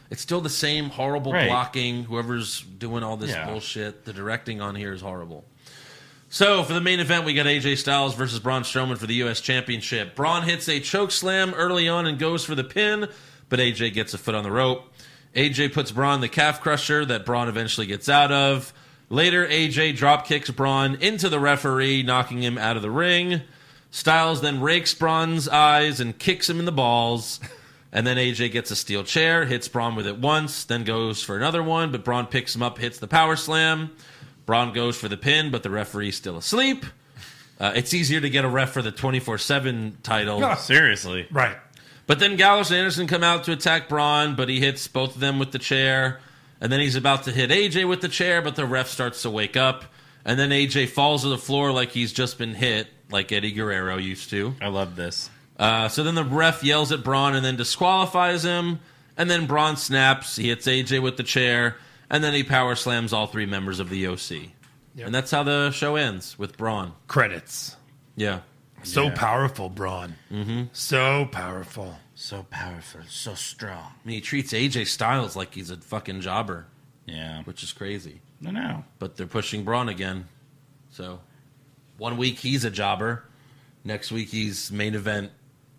It's still the same horrible Right. blocking. Whoever's doing all this Yeah. bullshit, the directing on here is horrible. So, for the main event, we got A J Styles versus Braun Strowman for the U S Championship. Braun hits a choke slam early on and goes for the pin, but A J gets a foot on the rope. A J puts Braun in the calf crusher that Braun eventually gets out of. Later, A J drop kicks Braun into the referee, knocking him out of the ring. Styles then rakes Braun's eyes and kicks him in the balls. And then A J gets a steel chair, hits Braun with it once, then goes for another one, but Braun picks him up, hits the power slam. Braun goes for the pin, but the referee's still asleep. Uh, it's easier to get a ref for the twenty-four seven title. Oh, seriously. Right. But then Gallows and Anderson come out to attack Braun, but he hits both of them with the chair. And then he's about to hit A J with the chair, but the ref starts to wake up. And then A J falls to the floor like he's just been hit, like Eddie Guerrero used to. I love this. Uh, so then the ref yells at Braun and then disqualifies him. And then Braun snaps. He hits A J with the chair. And then he power slams all three members of the O C. Yep. And that's how the show ends, with Braun. Credits. Yeah. So Yeah. powerful, Braun. Mm-hmm. So powerful. So powerful, so strong. I mean, he treats A J Styles like he's a fucking jobber, Yeah. which is crazy. No, no. But they're pushing Braun again. So one week he's a jobber. Next week he's main event.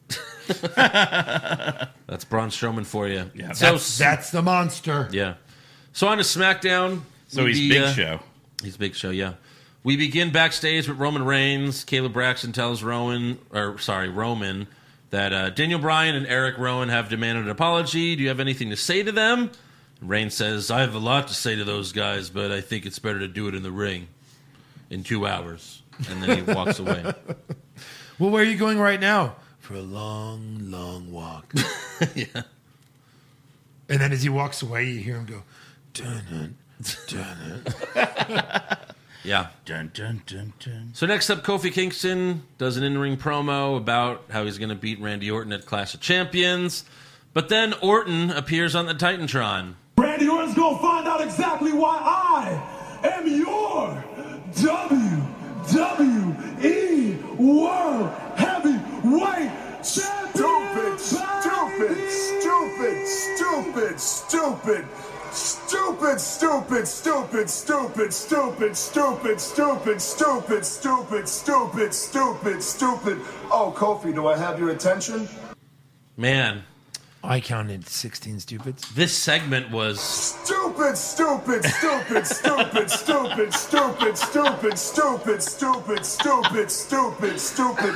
That's Braun Strowman for you. Yeah. So, That's, that's the monster. yeah. So on to SmackDown. So We he's be, Big uh, Show. He's Big Show, yeah. We begin backstage with Roman Reigns. Caleb Braxton tells Rowan, or sorry, Roman, that uh, Daniel Bryan and Eric Rowan have demanded an apology. Do you have anything to say to them? Reigns says, I have a lot to say to those guys, but I think it's better to do it in the ring in two hours. And then he walks away. Well, where are you going right now? For a long, long walk. Yeah. And then as he walks away, you hear him go, dun dun dun. Yeah. Dun, dun, dun, dun. So next up, Kofi Kingston does an in-ring promo about how he's going to beat Randy Orton at Clash of Champions. But then Orton appears on the Titantron. Randy Orton's gonna find out exactly why I am your W W E World Heavyweight Champion. Stupid, stupid, stupid, stupid, stupid, stupid, stupid, stupid, stupid, stupid, stupid, stupid, stupid, stupid, stupid, stupid, stupid. Oh, Kofi, do I have your attention? Man, I counted sixteen stupids. this segment was... Stupid, stupid, stupid, stupid, stupid, stupid, stupid, stupid, stupid, stupid, stupid, stupid.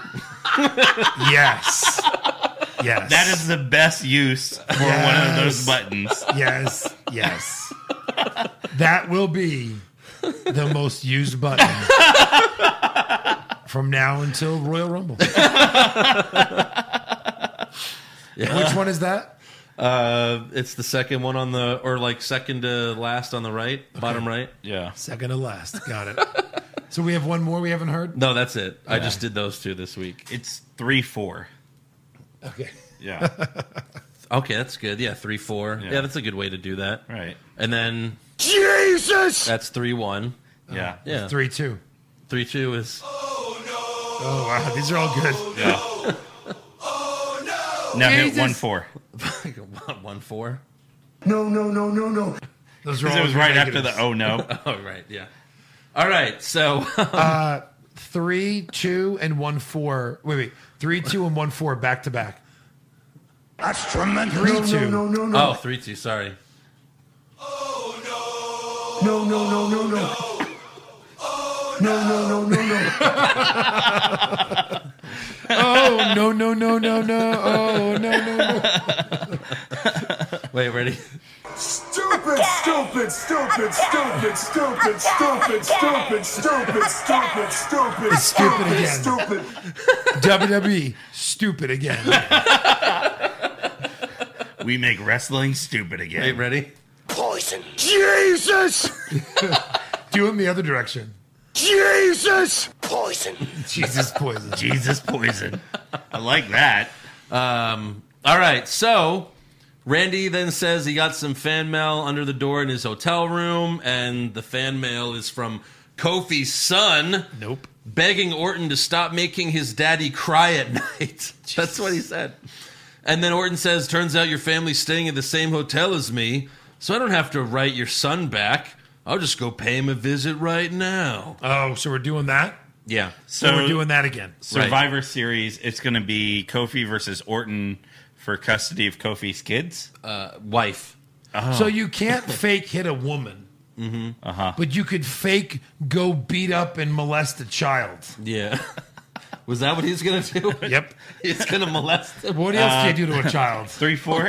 Yes. Yes. That is the best use for Yes. one of those buttons. Yes. Yes. That will be the most used button from now until Royal Rumble. Which one is that? Uh, it's the second one on the... Or like second to last on the right. Bottom right. Yeah. Second to last. Got it. So we have one more we haven't heard? No, that's it. I just did those two this week. It's three four. Okay. Yeah. Okay, that's good. Yeah, three four. Yeah. Yeah. that's a good way to do that. Right. And then Jesus! that's three one. Yeah. Yeah. Three, two. Three two is... Oh, wow. These are all good. Yeah. Now hit Jesus. one four. one four. No, no, no, no, no. Those are all Because it was right after negatives. the oh no. Oh, right, yeah. All right, so... Uh, three, two, and one, four. Wait, wait. Three, two, and one, four back to back. That's tremendous. Three, no, two. no, no, no, no. oh, three two, sorry. No, no, no, no, no. No, no, no, no, no. Oh, no, no, no, no, no. Oh, no, no, no. Wait, ready? Stupid, stupid, stupid, stupid, stupid, stupid, stupid, stupid, stupid, stupid, It's stupid again. stupid. W W E, stupid again. We make wrestling stupid again. Wait, ready? Poison. Jesus! Do it in the other direction. Jesus! Poison. Jesus poison. Jesus poison. I like that. Um, all right, so Randy then says he got some fan mail under the door in his hotel room, and the fan mail is from Kofi's son. Nope. Begging Orton to stop making his daddy cry at night. That's what he said. And then Orton says, turns out your family's staying at the same hotel as me, so I don't have to write your son back. I'll just go pay him a visit right now. Oh, so we're doing that? Yeah. So, so we're doing that again. Survivor right. Series, it's going to be Kofi versus Orton for custody of Kofi's kids? Uh, wife. Oh. So you can't fake hit a woman, mm-hmm. uh-huh. but you could fake go beat up and molest a child. Yeah. Was that what he's going to do? Yep. He's going to molest him. What else uh, can you do to a child? Three, four.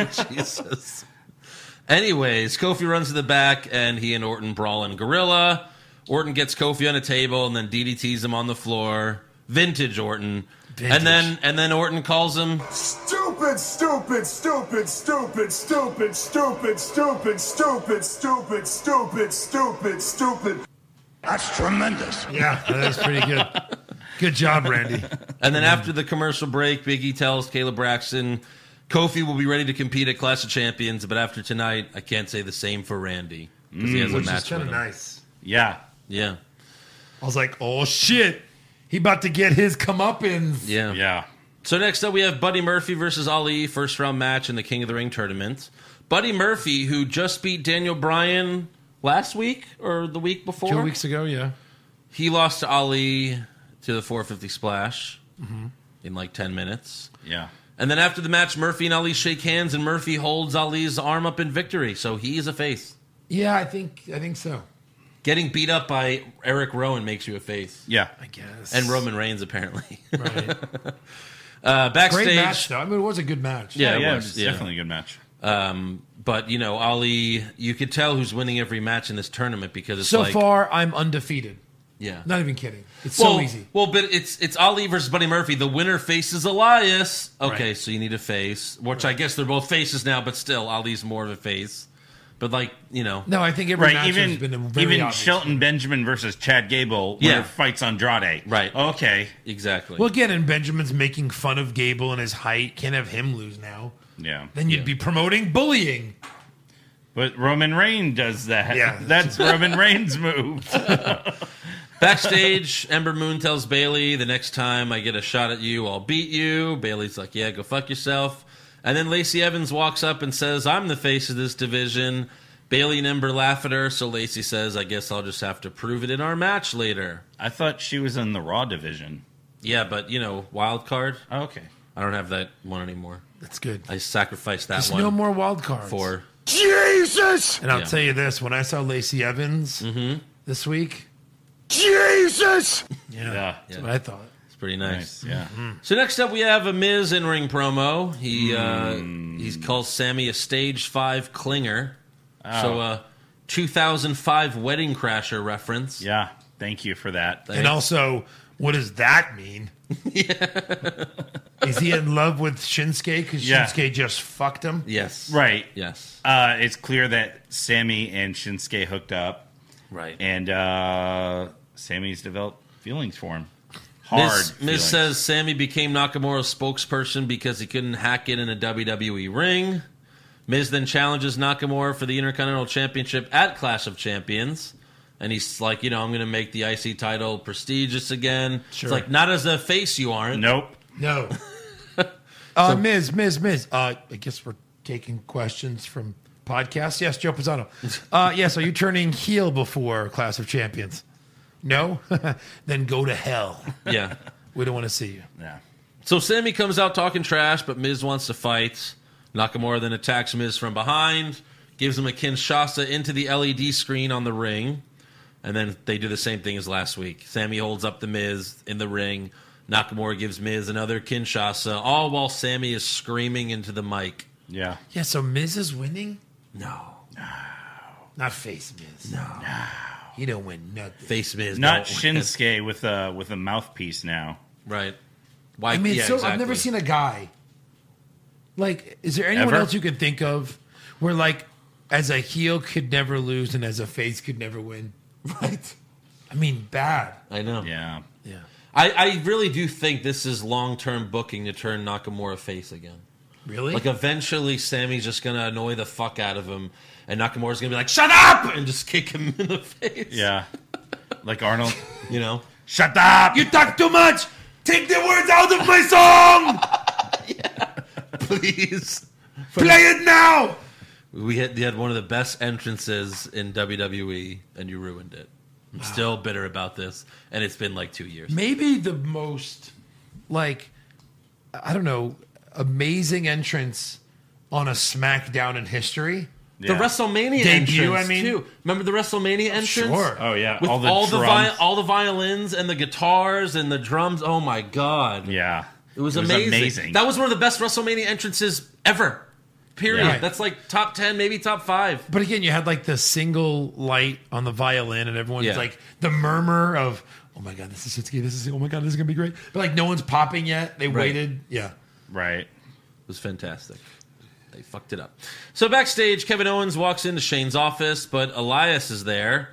Jesus. Anyways, Kofi runs to the back, and he and Orton brawl in Gorilla. Orton gets Kofi on a table, and then D D Ts him on the floor. Vintage Orton. Vintage. And then and then Orton calls him stupid, stupid, stupid, stupid, stupid, stupid, stupid, stupid, stupid, stupid, stupid, stupid. That's tremendous. Yeah, that is pretty good. Good job, Randy. And then after the commercial break, Big E tells Caleb Braxton Kofi will be ready to compete at Clash of Champions, but after tonight, I can't say the same for Randy because mm, he has a which match is kind with of him. Nice. Yeah, yeah. I was like, oh shit, he about to get his comeuppance. Yeah, yeah. So next up, we have Buddy Murphy versus Ali, first round match in the King of the Ring tournament. Buddy Murphy, who just beat Daniel Bryan last week or the week before, two weeks ago, yeah, he lost to Ali to the four fifty splash mm-hmm. in like ten minutes. Yeah. And then after the match, Murphy and Ali shake hands, and Murphy holds Ali's arm up in victory. So he is a face. Yeah, I think I think so. Getting beat up by Eric Rowan makes you a face. Yeah, I guess. And Roman Reigns, apparently. Right. uh, backstage, great match, though. I mean, it was a good match. Yeah, yeah, it yeah was. It was yeah. definitely a good match. Um, but you know, Ali, you could tell who's winning every match in this tournament because it's so like, far I'm undefeated. Yeah, not even kidding. It's well, so easy. Well, but it's it's Ali versus Buddy Murphy. The winner faces Elias. Okay, right. So you need a face, which right. I guess they're both faces now, but still, Ali's more of a face. But like you know, no, I think every right. match Even has been a very even obvious Shelton one. Benjamin versus Chad Gable. Yeah, winner fights Andrade. Right. Okay. Exactly. Well, again, and Benjamin's making fun of Gable and his height. Can't have him lose now. Yeah. Then you'd yeah. be promoting bullying. But Roman Reigns does that. Yeah. That's Roman Reigns' move. Backstage, Ember Moon tells Bayley, the next time I get a shot at you, I'll beat you. Bayley's like, yeah, go fuck yourself. And then Lacey Evans walks up and says, I'm the face of this division. Bayley and Ember laugh at her, so Lacey says, I guess I'll just have to prove it in our match later. I thought she was in the Raw division. Yeah, but, you know, wild card. Oh, okay. I don't have that one anymore. That's good. I sacrificed that There's one. no more wild cards. For Jesus! And I'll Yeah. tell you this, when I saw Lacey Evans mm-hmm. this week, Jesus! yeah, Yeah. that's what I thought. It's pretty nice. Nice, yeah. Mm-hmm. So next up we have a Miz in-ring promo. He mm. uh, he calls Sammy a stage five clinger. Oh. So a uh, two thousand five Wedding Crasher reference. Yeah, thank you for that. And also, what does that mean? Yeah. Is he in love with Shinsuke because Yeah. Shinsuke just fucked him? Yes. Right. Yes. Uh, it's clear that Sammy and Shinsuke hooked up. Right. And uh, Sammy's developed feelings for him. Hard Miz, feelings. Miz says Sammy became Nakamura's spokesperson because he couldn't hack it in a W W E ring. Miz then challenges Nakamura for the Intercontinental Championship at Clash of Champions. And he's like, you know, I'm going to make the I C title prestigious again. Sure. It's like, not as a face you aren't. Nope. No. uh, Miz, Miz, Miz. Uh, I guess we're taking questions from podcasts. Yes, Joe Pisano. Uh, yes, are you turning heel before Clash of Champions? No? Then go to hell. Yeah. We don't want to see you. Yeah. So Sammy comes out talking trash, but Miz wants to fight. Nakamura then attacks Miz from behind, gives him a Kinshasa into the L E D screen on the ring, and then they do the same thing as last week. Sammy holds up the Miz in the ring. Nakamura gives Miz another Kinshasa, all while Sammy is screaming into the mic. Yeah. Yeah, so Miz is winning? No. No. Not face Miz. No. No. He don't win nothing. Face Miz. Not don't win. Shinsuke with a with a mouthpiece now. Right. Why? I mean, yeah, so exactly. I've never seen a guy. Like, is there anyone Ever? else you can think of where, like, as a heel could never lose and as a face could never win? Right. I mean, bad. I know. Yeah. Yeah. I, I really do think this is long-term booking to turn Nakamura face again. Really? Like, eventually, Sammy's just going to annoy the fuck out of him, and Nakamura's going to be like, shut up! And just kick him in the face. Yeah. Like Arnold. You know? Shut up! You talk too much! Take the words out of my song! Yeah. please. Play it now! We had, you had one of the best entrances in W W E, and you ruined it. I'm wow. still bitter about this, and it's been like two years. Maybe the most, like, I don't know, amazing entrance on a SmackDown in history. Yeah. The WrestleMania Debut, entrance, I mean. too. Remember the WrestleMania entrance? Sure. Oh, yeah. With all the all the, drums. vi- all the violins and the guitars and the drums. Oh, my God. Yeah. It was, it was amazing. amazing. That was one of the best WrestleMania entrances ever. Period. Yeah. That's like top ten, maybe top five. But again, you had like the single light on the violin, and everyone's Yeah. like the murmur of, "Oh my god, this is Shinsuke. This is oh my god, this is gonna be great." But like no one's popping yet. They Right. waited. Yeah. Right. It was fantastic. They fucked it up. So backstage, Kevin Owens walks into Shane's office, but Elias is there.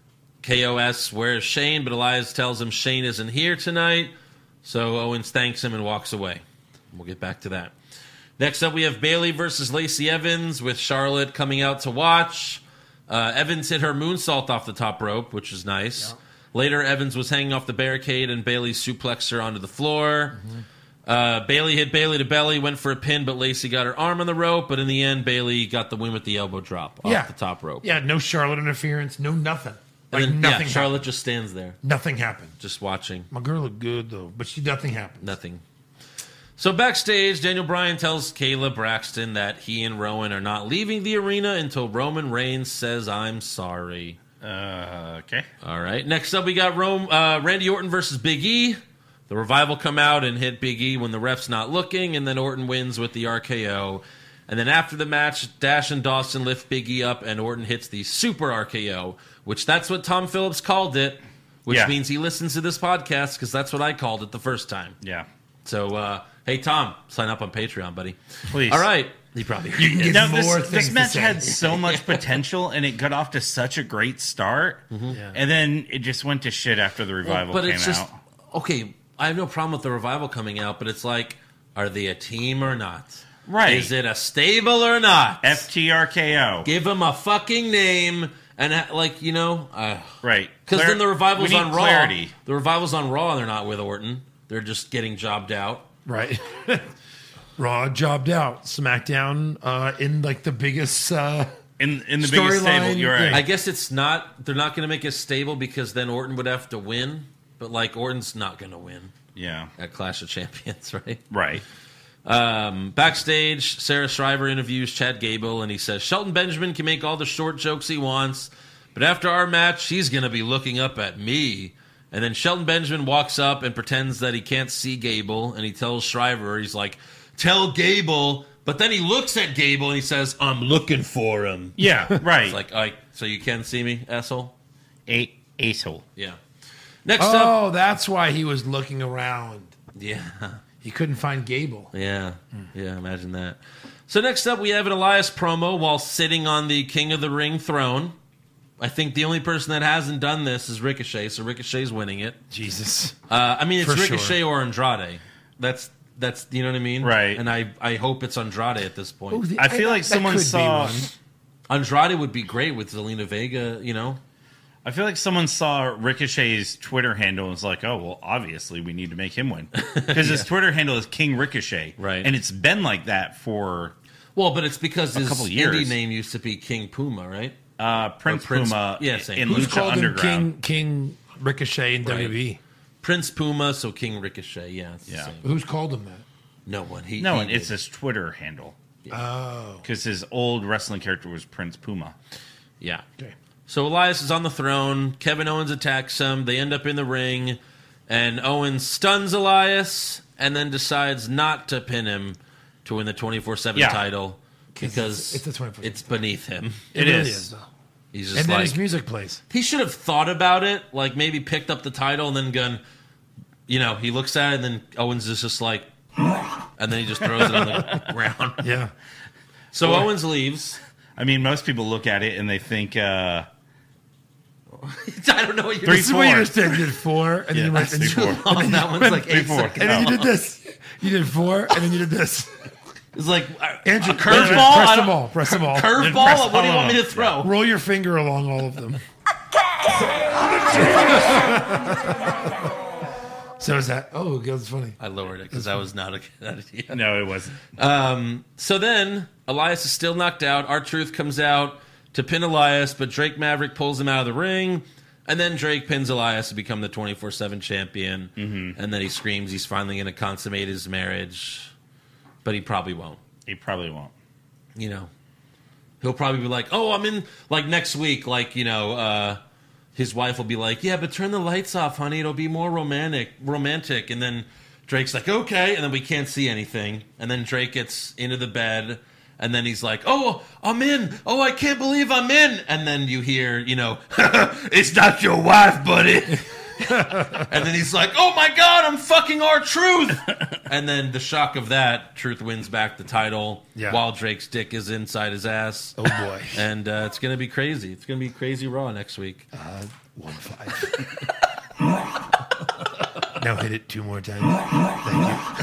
K O S, where's Shane? But Elias tells him Shane isn't here tonight. So Owens thanks him and walks away. We'll get back to that. Next up, we have Bayley versus Lacey Evans with Charlotte coming out to watch. Uh, Evans hit her moonsault off the top rope, which is nice. Yeah. Later, Evans was hanging off the barricade and Bayley suplexed her onto the floor. Mm-hmm. Uh, Bayley hit Bayley to belly, went for a pin, but Lacey got her arm on the rope. But in the end, Bayley got the win with the elbow drop off yeah. the top rope. Yeah, no Charlotte interference, no nothing. And Like then, nothing. yeah, Charlotte happened. just stands there. Nothing happened. Just watching. My girl looked good though, but she nothing happened. Nothing. So backstage, Daniel Bryan tells Kayla Braxton that he and Rowan are not leaving the arena until Roman Reigns says, "I'm sorry." Uh, okay. All right. Next up, we got Rome, uh, Randy Orton versus Big E. The Revival come out and hit Big E when the ref's not looking, and then Orton wins with the R K O. And then after the match, Dash and Dawson lift Big E up, and Orton hits the Super R K O, which that's what Tom Phillips called it, which yeah. means he listens to this podcast because that's what I called it the first time. Yeah. So, uh, hey, Tom, sign up on Patreon, buddy. Please. All right. He probably You can get No, more this, things this to match say. had so much potential, and it got off to such a great start, Mm-hmm. Yeah. and then it just went to shit after the Revival but came it's just, out. okay, I have no problem with the Revival coming out, but it's like, are they a team or not? Right. Is it a stable or not? F T R K O. Give them a fucking name, and uh, like, you know, uh, Right. because Clar- then the Revival's we need on Raw. clarity. The Revival's on Raw, and they're not with Orton. They're just getting jobbed out. Right. Raw jobbed out. SmackDown uh, in like the biggest uh, In in the biggest Storyline stable, you're thing. right. I guess it's not, they're not going to make it stable because then Orton would have to win, but like, Orton's not going to win Yeah. at Clash of Champions, right? Right. Um, backstage, Sarah Shriver interviews Chad Gable, and he says Shelton Benjamin can make all the short jokes he wants, but after our match, he's going to be looking up at me. And then Shelton Benjamin walks up and pretends that he can't see Gable, and he tells Shriver, he's like, tell Gable, but then he looks at Gable and he says, I'm looking for him. Yeah. Right. It's like, all right, so you can see me, asshole? A asshole. Yeah. Next up. Oh, that's why he was looking around. Yeah. He couldn't find Gable. Yeah, yeah, imagine that. So next up, we have an Elias promo while sitting on the King of the Ring throne. I think the only person that hasn't done this is Ricochet, so Ricochet's winning it. Jesus. Uh, I mean, it's For Ricochet sure. or Andrade. That's that's you know what I mean, Right. And I I hope it's Andrade at this point. Ooh, the- I feel like that someone could be saw. one. Andrade would be great with Zelina Vega. You know, I feel like someone saw Ricochet's Twitter handle and was like, "Oh, well, obviously we need to make him win," because his Twitter handle is King Ricochet, Right. And it's been like that for well, but it's because A his couple years. indie name used to be King Puma, right? uh, Prince, Or Prince- Puma yeah, same. in Who's Lucha called him Underground. King King Ricochet in Right. W W E? Prince Puma, so King Ricochet. Yeah, it's the Yeah. same. Who's called him that? No one. He No, he and it's did. his Twitter handle Oh. because his old wrestling character was Prince Puma. yeah. Okay. So Elias is on the throne. Kevin Owens attacks him. They end up in the ring, and Owens stuns Elias and then decides not to pin him to win the twenty-four seven Yeah. title because it's- it's the twenty-four seven it's beneath him. It really is. though. He's just And then like his music plays. he should have thought about it, like maybe picked up the title and then gone. You know, he looks at it and then Owens is just like, and then he just throws it on the ground. Yeah. So Or- Owens leaves. I mean, most people look at it and they think, uh, I don't know what you're Three, This is what you four. just did. You did four, and then Yeah, you went, that's and, three, you, four. Oh, that one's like Three, eight four. seconds. and then you did this. You did four, and then you did this. It's like uh, Andrew, a curveball. Andrew, I Press don't- them all. Press them all. Curveball. Press What do you all want me of to them. throw? Roll your finger along all of them. So is that? Oh, that's funny. I lowered it because that was not a good idea. No, it wasn't. Um, so then Elias is still knocked out. R-Truth comes out to pin Elias, but Drake Maverick pulls him out of the ring. And then Drake pins Elias to become the twenty-four seven champion. Mm-hmm. And then he screams he's finally going to consummate his marriage. But he probably won't. He probably won't. You know, he'll probably be like, oh, I'm in, like, next week, like, you know, uh, his wife will be like, yeah, but turn the lights off, honey. It'll be more romantic. romantic. And then Drake's like, okay. And then we can't see anything. And then Drake gets into the bed. And then he's like, oh, I'm in. Oh, I can't believe I'm in. And then you hear, you know, it's not your wife, buddy. And then he's like, oh, my God, I'm fucking R-Truth. And then the shock of that, Truth wins back the title Yeah. while Drake's dick is inside his ass. Oh, boy. And uh, it's going to be crazy. It's going to be crazy Raw next week. Uh, one five. Now hit it two more times. Thank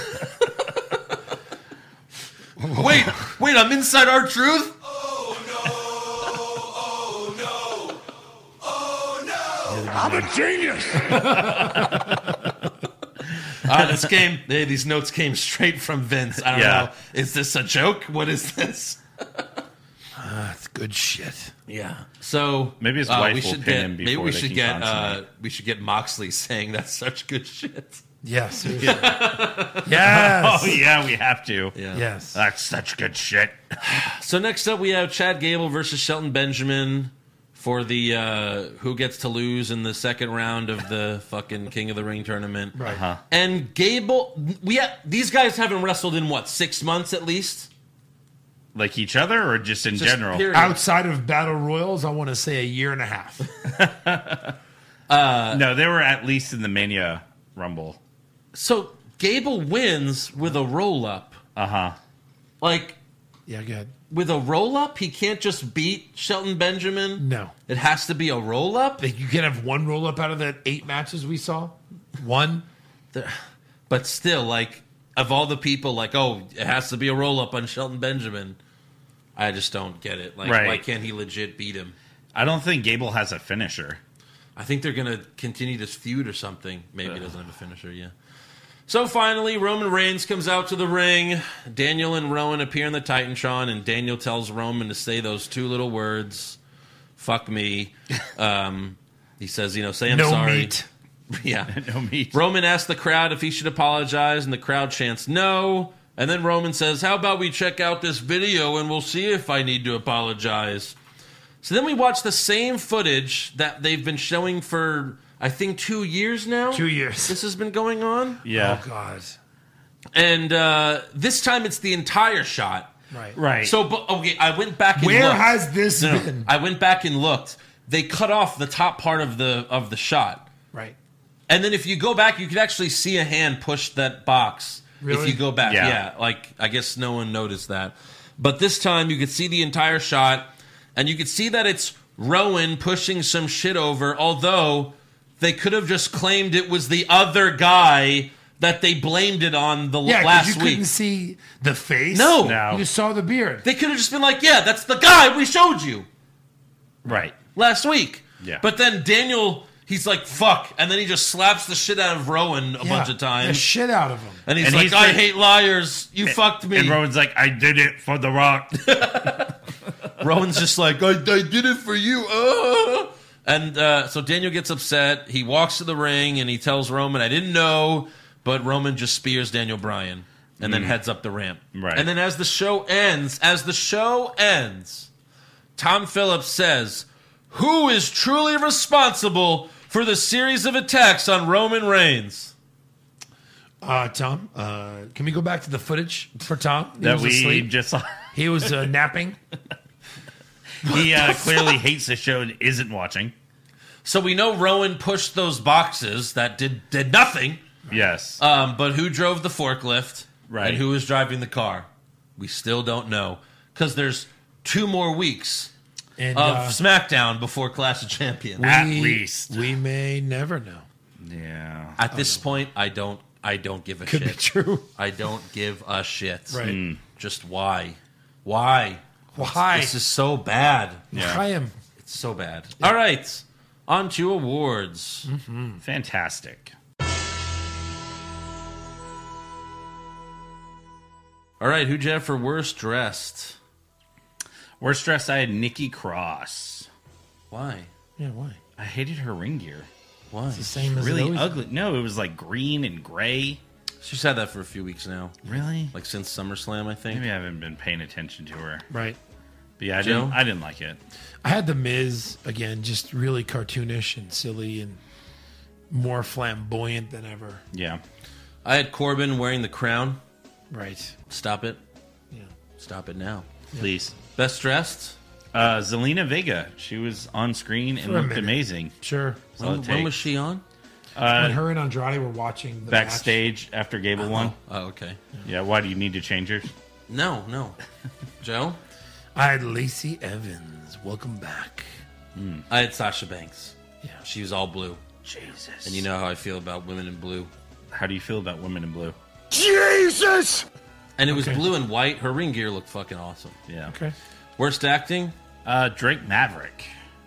you. Wait, wait, I'm inside R-Truth? I'm a genius. Ah, this came. Hey, these notes came straight from Vince. I don't Yeah. know. Is this a joke? What is this? Ah, it's good shit. Yeah. So Maybe his uh, wife we will should pin get, him Maybe before we they should can get. Uh, consummate. we should get Moxley saying that's such good shit. Yeah, seriously. Yes. Oh, yeah, we have to. Yeah. Yes. That's such good shit. So next up, we have Chad Gable versus Shelton Benjamin for the uh, who gets to lose in the second round of the fucking King of the Ring tournament. Right. Uh-huh. And Gable, we ha- these guys haven't wrestled in what, six months at least. Like each other or just in Just general? period. Outside of Battle Royals, I want to say a year and a half. No, they were at least in the Mania Rumble. So Gable wins with a roll up. Uh-huh. Like, Yeah, good. with a roll up, he can't just beat Shelton Benjamin. No. It has to be a roll up. Like, you can have one roll up out of the eight matches we saw. One. But still, like, of all the people, like, oh, it has to be a roll up on Shelton Benjamin. I just don't get it. Like, Right. why can't he legit beat him? I don't think Gable has a finisher. I think they're going to continue this feud or something. Maybe he doesn't have a finisher, yeah. So finally, Roman Reigns comes out to the ring. Daniel and Rowan appear in the Titantron, and Daniel tells Roman to say those two little words, fuck me. Um, he says, you know, say I'm No sorry. meat. Yeah. No meat. Roman asks the crowd if he should apologize, and the crowd chants no. And then Roman says, how about we check out this video and we'll see if I need to apologize. So then we watch the same footage that they've been showing for, I think, two years now. Two years. This has been going on. Yeah. Oh, God. And uh, this time it's the entire shot. Right. Right. So, but, okay, I went back and Where looked. has this No, no, been? I went back and looked. They cut off the top part of the of the shot. Right. And then if you go back, you can actually see a hand push that box. Really? If you go back, Yeah. yeah. Like, I guess no one noticed that. But this time, you could see the entire shot, and you could see that it's Rowan pushing some shit over, although they could have just claimed it was the other guy that they blamed it on the Yeah, because last you week. couldn't see the face. No. No. You just saw the beard. They could have just been like, yeah, that's the guy we showed you Right. last week. Yeah. But then Daniel, he's like, fuck. And then he just slaps the shit out of Rowan a Yeah, bunch of The times. shit out of him. And he's And like, he's I like- hate liars. You fucked me. And Rowan's like, I did it for The Rock. Rowan's just like, I, I did it for you. Uh. And uh, so Daniel gets upset. He walks to the ring and he tells Roman, I didn't know. But Roman just spears Daniel Bryan and then heads up the ramp. Right. And then as the show ends, as the show ends, Tom Phillips says, who is truly responsible for the series of attacks on Roman Reigns? Uh, Tom, uh, can we go back to the footage for Tom? He that was we asleep. just saw. He was uh, napping. He uh, clearly hates the show and isn't watching. So we know Rowan pushed those boxes that did did nothing. Yes. Um, but who drove the forklift? Right. And who was driving the car? We still don't know. Because there's two more weeks And of uh, SmackDown before Clash of Champions. At we- least. we may never know. Yeah. At this point, I don't I don't give a Could shit. be true. I don't give a shit. Right. Mm. Just why? Why? Why? This is so bad. Yeah. I am. It's so bad. All right. On to awards. Fantastic. All right, who'd you have for worst dressed? Worst dressed, I had Nikki Cross. Why? Yeah, why? I hated her ring gear. Why? It's the same as it Really always- ugly. No, it was like green and gray. She's had that for a few weeks now. Really? Like since SummerSlam, I think. Maybe I haven't been paying attention to her. Right. But yeah, I Joe? didn't, I didn't like it. I had the Miz again, just really cartoonish and silly and more flamboyant than ever. Yeah. I had Corbin wearing the crown. Right. Stop it. Yeah. Stop it now. Please. Best dressed? Uh, Zelina Vega. She was on screen and For a looked minute. amazing. Sure. That's all When, it when was takes. she on? when Uh, her and Andrade were watching the backstage after Gable won. Oh, okay. Yeah, why do you need to change yours? No, no. Joe? match, I had Lacey Evans. Welcome back. I had Sasha Banks. Yeah. She was all blue. Jesus. And you know how I feel about women in blue. How do you feel about women in blue? Jesus! And it was Okay. blue and white. Her ring gear looked fucking awesome. Yeah. Okay. Worst acting? Uh, Drake Maverick.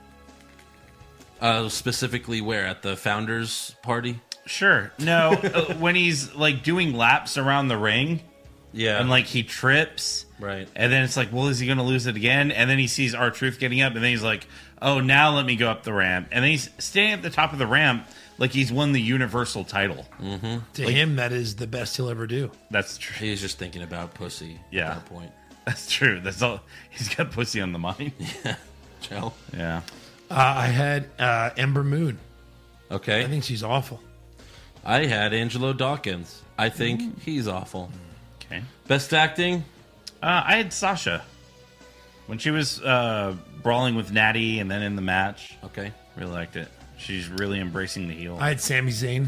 Uh, specifically where? At the founders party? Sure. No, uh, when he's like doing laps around the ring Yeah. and like he trips. Right. And then it's like, well, is he going to lose it again? And then he sees R-Truth getting up, and then he's like, oh, now let me go up the ramp. And then he's standing at the top of the ramp like he's won the Universal title. To him, that is the best he'll ever do. That's true. He's just thinking about pussy Yeah. at that point. That's true. That's all. He's got pussy on the mind. Joe? Yeah. Uh, I had uh, Ember Moon. Okay. I think she's awful. I had Angelo Dawkins. I think he's awful. Okay. Best acting? Uh, I had Sasha. When she was uh, brawling with Natty and then in the match, Okay. really liked it. She's really embracing the heel. I had Sami Zayn.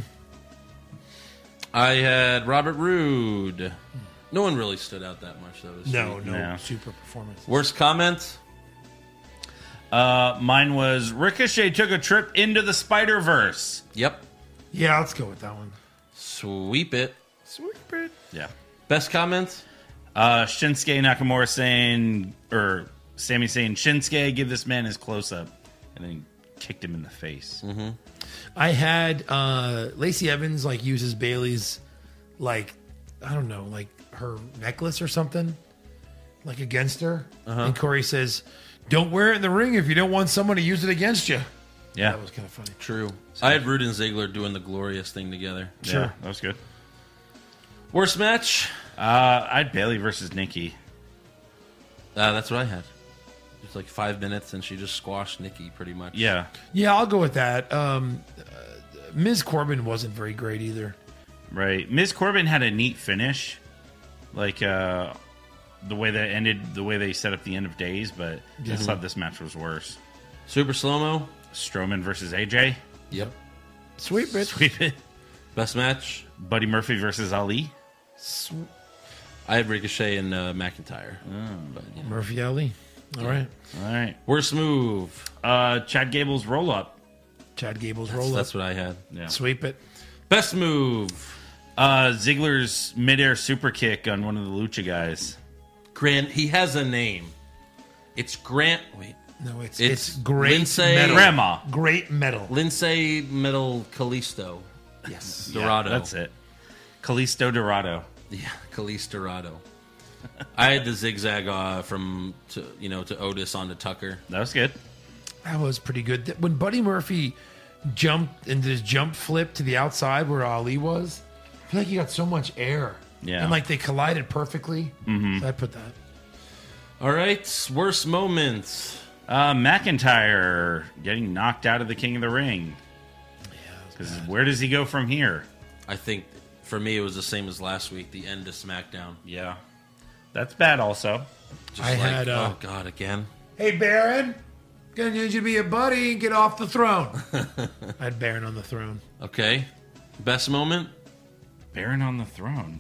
I had Robert Roode. No one really stood out that much, though. this No, week. no Yeah. super performance. Worst comment? Uh, mine was Ricochet took a trip into the Spider-Verse. Yep. Yeah, let's go with that one. Sweep it. Sweet bird. Yeah. Best comment? Uh, Shinsuke Nakamura saying, or Sammy saying, Shinsuke, give this man his close-up. And then he kicked him in the face. Mm-hmm. I had uh, Lacey Evans like uses Bailey's like I don't know like her necklace or something like against her, Uh-huh. and Corey says, "Don't wear it in the ring if you don't want someone to use it against you." Yeah. That was kind of funny. True. I had Roode and Ziggler doing the glorious thing together. Yeah, Sure. that was good. Worst match? Uh, I had Bailey versus Nikki. Uh, that's what I had. It's like five minutes, and she just squashed Nikki pretty much. Yeah. Yeah, I'll go with that. Um, uh, Miz Corbin wasn't very great either. Right. Miz Corbin had a neat finish. Like, uh, the way that ended, the way they set up the end of days, but I just thought this match was worse. Super slow mo. Strowman versus A J. Yep. Sweet bitch. Sweep it. Best match? Buddy Murphy versus Ali. Sw- I had Ricochet and uh, McIntyre. But, you know. Murphy Ali. All right. All right. Worst move? Uh, Chad Gable's roll up. Chad Gable's That's, roll up. that's what I had. Yeah. Sweep it. Best move? Uh, Ziggler's midair super kick on one of the Lucha guys. Grant. He has a name. It's Grant. Wait. No, it's It's it's, great Lindsay- metal. Grandma. Great metal. Lindsay Metal Kalisto. Yes. Dorado. Yeah, that's it. Kalisto Dorado. Yeah, Kalisto Dorado. I had the zigzag uh, from to, you know to Otis onto Tucker. That was good. That was pretty good. Th- When Buddy Murphy jumped into his jump flip to the outside where Ali was, I feel like he got so much air. Yeah. And like they collided perfectly. Mm-hmm. So I put that. All right, worst moments. Uh, McIntyre getting knocked out of the King of the Ring. Because where does he go from here? I think for me it was the same as last week. The end of SmackDown. Yeah. That's bad also. Just I like, had, uh, oh god, again. Hey, Baron. Gonna need you to be a buddy and get off the throne. I had Baron on the throne. Okay, best moment. Baron on the throne.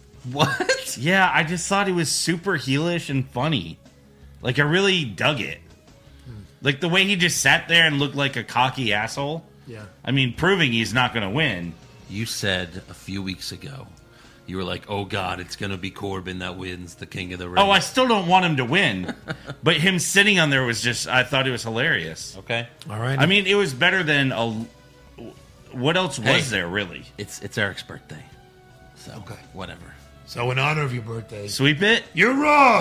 What? Yeah, I just thought he was super heelish and funny. Like, I really dug it. Like, the way he just sat there and looked like a cocky asshole. Yeah. I mean, proving he's not going to win. You said a few weeks ago, you were like, "Oh God, it's gonna be Corbin that wins the King of the Ring." Oh, I still don't want him to win. But him sitting on there was just, I thought it was hilarious. okay. All right. I mean, it was better than a. What else was Hey. there, really? It's it's Eric's birthday, so Okay. whatever. So in honor of your birthday, Sweep it? you're wrong.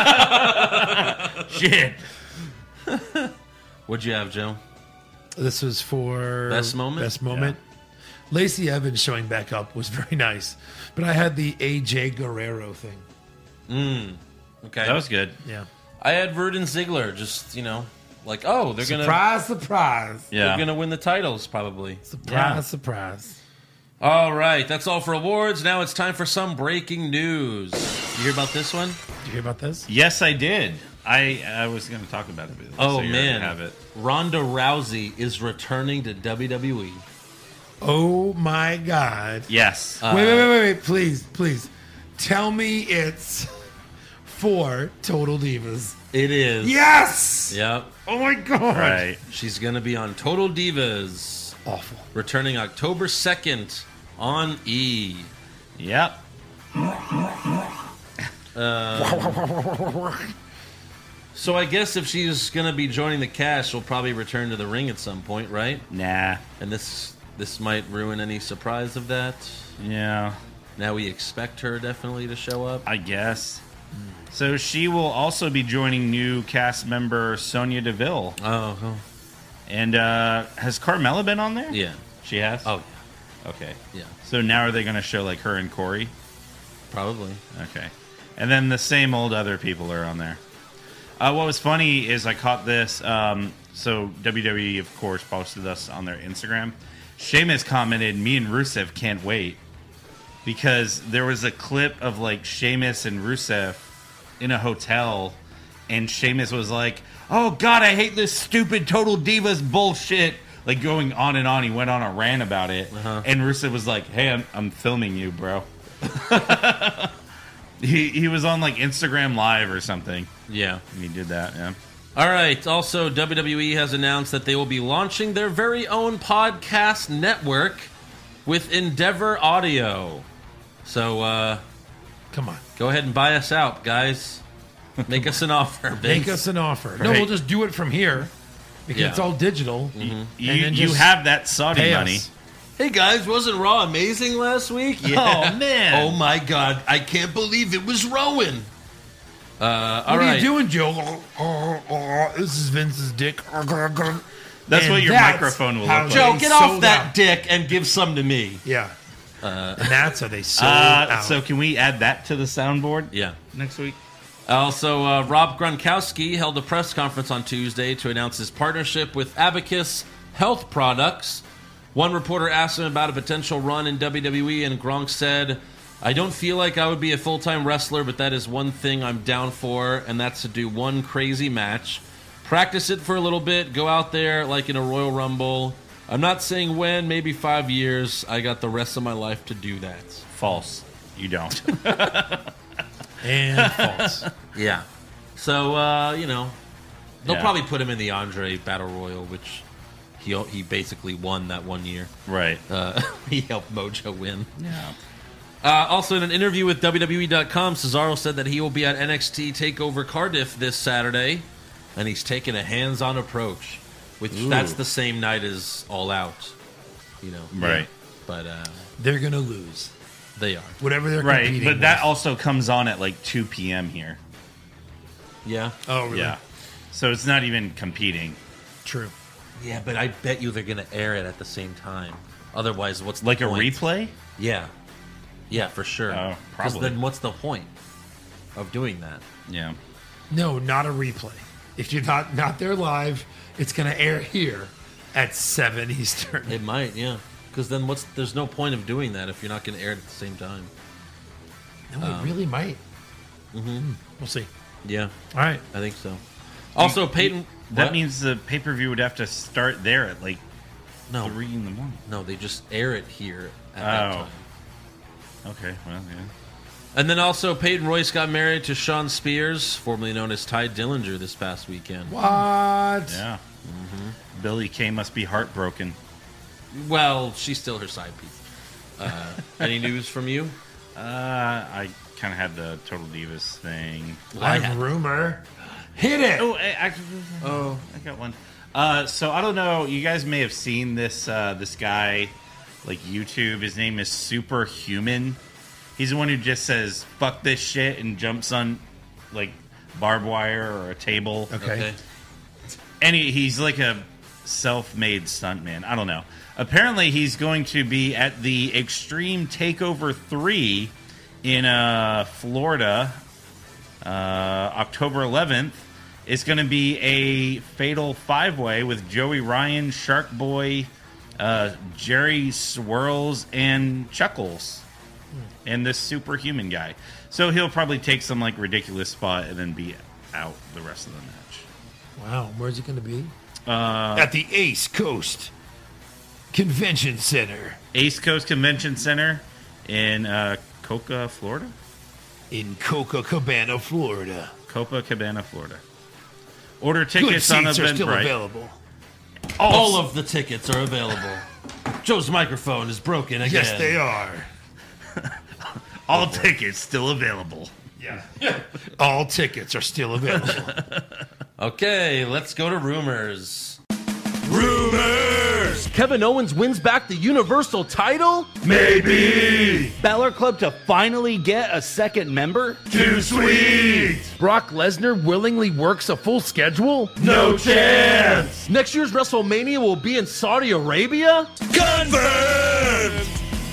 Shit. What'd you have, Joe? This was for Best moment? Best moment. Lacey Evans showing back up was very nice, but I had the A J Guerrero thing. Mm. Okay. That was good. Yeah. I had Rude and Ziggler. Just, you know, like, oh, they're going to Surprise, surprise. Yeah. they're going to win the titles, probably. Surprise, Yeah. surprise. All right. That's all for awards. Now it's time for some breaking news. You hear about this one? Did you hear about this? Yes, I did. I I was going to talk about it. But Oh, so you already man. have it. Ronda Rousey is returning to W W E. Oh my God. Yes. Uh, wait, wait, wait, wait, wait. Please, please. Tell me it's for Total Divas. It is. Yes! Yep. Oh my God. Right. She's going to be on Total Divas. Awful. Returning October second on E. Yep. So I guess if she's going to be joining the cast, she'll probably return to the ring at some point, right? Nah. And this this might ruin any surprise of that. Yeah. Now we expect her definitely to show up. I guess. So she will also be joining new cast member Sonya Deville. Oh, oh. And uh, has Carmella been on there? Yeah. She has? Oh, Okay. yeah. So now are they going to show like her and Corey? Probably. Okay. And then the same old other people are on there. Uh, what was funny is I caught this. Um, so W W E, of course, posted us on their Instagram. Sheamus commented, "Me and Rusev can't wait," because there was a clip of like Sheamus and Rusev in a hotel, and Sheamus was like, "Oh God, I hate this stupid Total Divas bullshit." Like going on and on. He went on a rant about it, Uh-huh. and Rusev was like, "Hey, I'm, I'm filming you, bro." He he was on like Instagram Live or something. Yeah. And he did that, yeah. All right. Also, W W E has announced that they will be launching their very own podcast network with Endeavor Audio. So, uh, Come on. go ahead and buy us out, guys. Make us an offer, Vince. Make us an offer. No, Right. we'll just do it from here because Yeah. it's all digital. You, And you, then you just have that Saudi Pay money. us. Hey guys, wasn't Raw amazing last week? Yeah. Oh, man. Oh my God, I can't believe it was Rowan. Uh, all What right. are you doing, Joe? Oh, oh, this is Vince's dick. That's And what your that's microphone will how look Joe, like. they get off sold that out. dick and give some to me. Yeah. and that's how they sold Uh, out. so can we add that to the soundboard Yeah. next week? Also, uh, Rob Gronkowski held a press conference on Tuesday to announce his partnership with Abacus Health Products. One reporter asked him about a potential run in W W E, and Gronk said, "I don't feel like I would be a full-time wrestler, but that is one thing I'm down for, and that's to do one crazy match. Practice it for a little bit, go out there like in a Royal Rumble. I'm not saying when, maybe five years. I got the rest of my life to do that." False. You don't. and false. Yeah. So, uh, you know, they'll Yeah. probably put him in the Andre Battle Royal, which he he basically won that one year. Right. Uh, he helped Mojo win. Yeah. Uh, also, in an interview with W W E dot com, Cesaro said that he will be at N X T TakeOver Cardiff this Saturday, and he's taking a hands-on approach, which Ooh. that's the same night as All Out, you know. Right. But uh, They're going to lose. they are. Whatever they're Right. competing But that with. also comes on at like two p.m. here. Yeah. Oh, really? Yeah. So it's not even competing. True. Yeah, but I bet you they're going to air it at the same time. Otherwise, what's the Like a point? replay? Yeah. Yeah, for sure. Oh, 'Cause probably. then what's the point of doing that? Yeah. No, not a replay. If you're not, not there live, it's going to air here at seven Eastern. It might, yeah. Because then what's there's no point of doing that if you're not going to air it at the same time. No, it really might. Mm-hmm. We'll see. Yeah, All right. I think so. Also, Peyton. That what? means the pay per view would have to start there at like no, three in the morning. no. They just air it here at that Oh. time. Okay. Well, yeah. And then also, Peyton Royce got married to Sean Spears, formerly known as Ty Dillinger, this past weekend. What? Yeah. Mm-hmm. Billy Kay must be heartbroken. Well, she's still her side piece. Uh, any news from you? Uh, I kind of had the Total Divas thing. Live rumor. Hit it. Oh, I, I, oh, I got one. Uh, so I don't know. You guys may have seen this uh, this guy, like YouTube. His name is Superhuman, He's the one who just says "fuck this shit" and jumps on like barbed wire or a table. Okay. okay. And he, he's like a self-made stuntman. I don't know. Apparently, he's going to be at the Extreme Takeover three in uh, Florida, uh, October eleventh. It's going to be a fatal five-way with Joey Ryan, Shark Boy, uh, Jerry Swirls, and Chuckles, and this superhuman guy. So he'll probably take some like ridiculous spot and then be out the rest of the match. Wow, where's it going to be? Uh, At the Ace Coast Convention Center. Ace Coast Convention Center in uh, Coca, Florida? In Coca Cabana, Florida. Copacabana, Florida. Order tickets on Good seats are still Eventbrite. available. All of the tickets are available. Joe's microphone is broken again. Yes, they are. All tickets still available. Yeah. All tickets are still available. Okay, let's go to rumors. Rumors! Kevin Owens wins back the Universal title? Maybe! Balor Club to finally get a second member? Too sweet! Brock Lesnar willingly works a full schedule? No chance! Next year's WrestleMania will be in Saudi Arabia? Confirmed!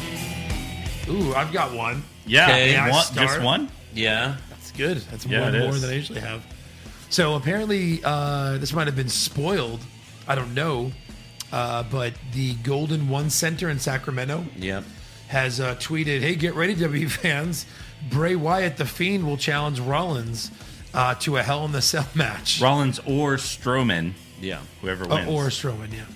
Ooh, I've got one. Yeah, Okay. one, I start? just one? Yeah. That's good. That's Yeah, more, it more is. than I usually have. So apparently, uh, this might have been spoiled. I don't know. Uh, but the Golden One Center in Sacramento Yep. has uh, tweeted, hey, get ready, W W E fans. Bray Wyatt, the Fiend, will challenge Rollins uh, to a Hell in the Cell match. Rollins or Strowman. Yeah. Whoever Uh, wins. or Strowman, yeah.